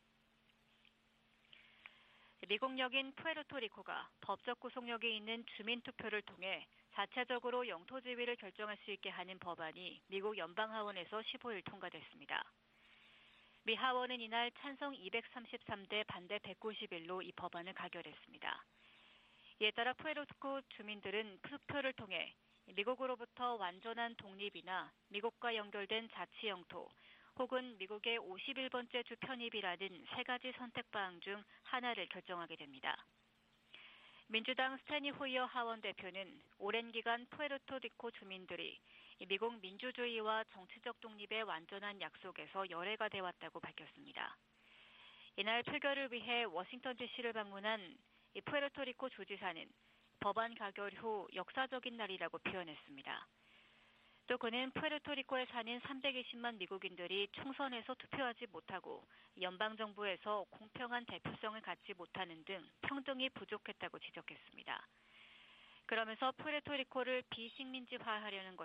미국령인 푸에르토리코가 법적 구속력이 있는 주민투표를 통해 자체적으로 영토 지위를 결정할 수 있게 하는 법안이 미국 연방하원에서 15일 통과됐습니다. 미 하원은 이날 찬성 233대 반대 191로 이 법안을 가결했습니다. 이에 따라 푸에르토리코 주민들은 투표를 통해 미국으로부터 완전한 독립이나 미국과 연결된 자치 영토 혹은 미국의 51번째 주 편입이라는 세 가지 선택사항 중 하나를 결정하게 됩니다. 민주당 스테니 호이어 하원 대표는 오랜 기간 푸에르토리코 주민들이 미국 민주주의와 정치적 독립의 완전한 약속에서 열애가 되었다고 밝혔습니다. 이날 표결을 위해 워싱턴 DC를 방문한 푸에르토리코 주지사는 법안 가결 후 역사적인 날이라고 표현했습니다. 또 그는 푸에르토리코에 사는 320만 미국인들이 총선에서 투표하지 못하고 연방정부에서 공평한 대표성을 갖지 못하는 등 평등이 부족했다고 지적했습니다. 그러면서 푸에르토리코를 비식민지화하려는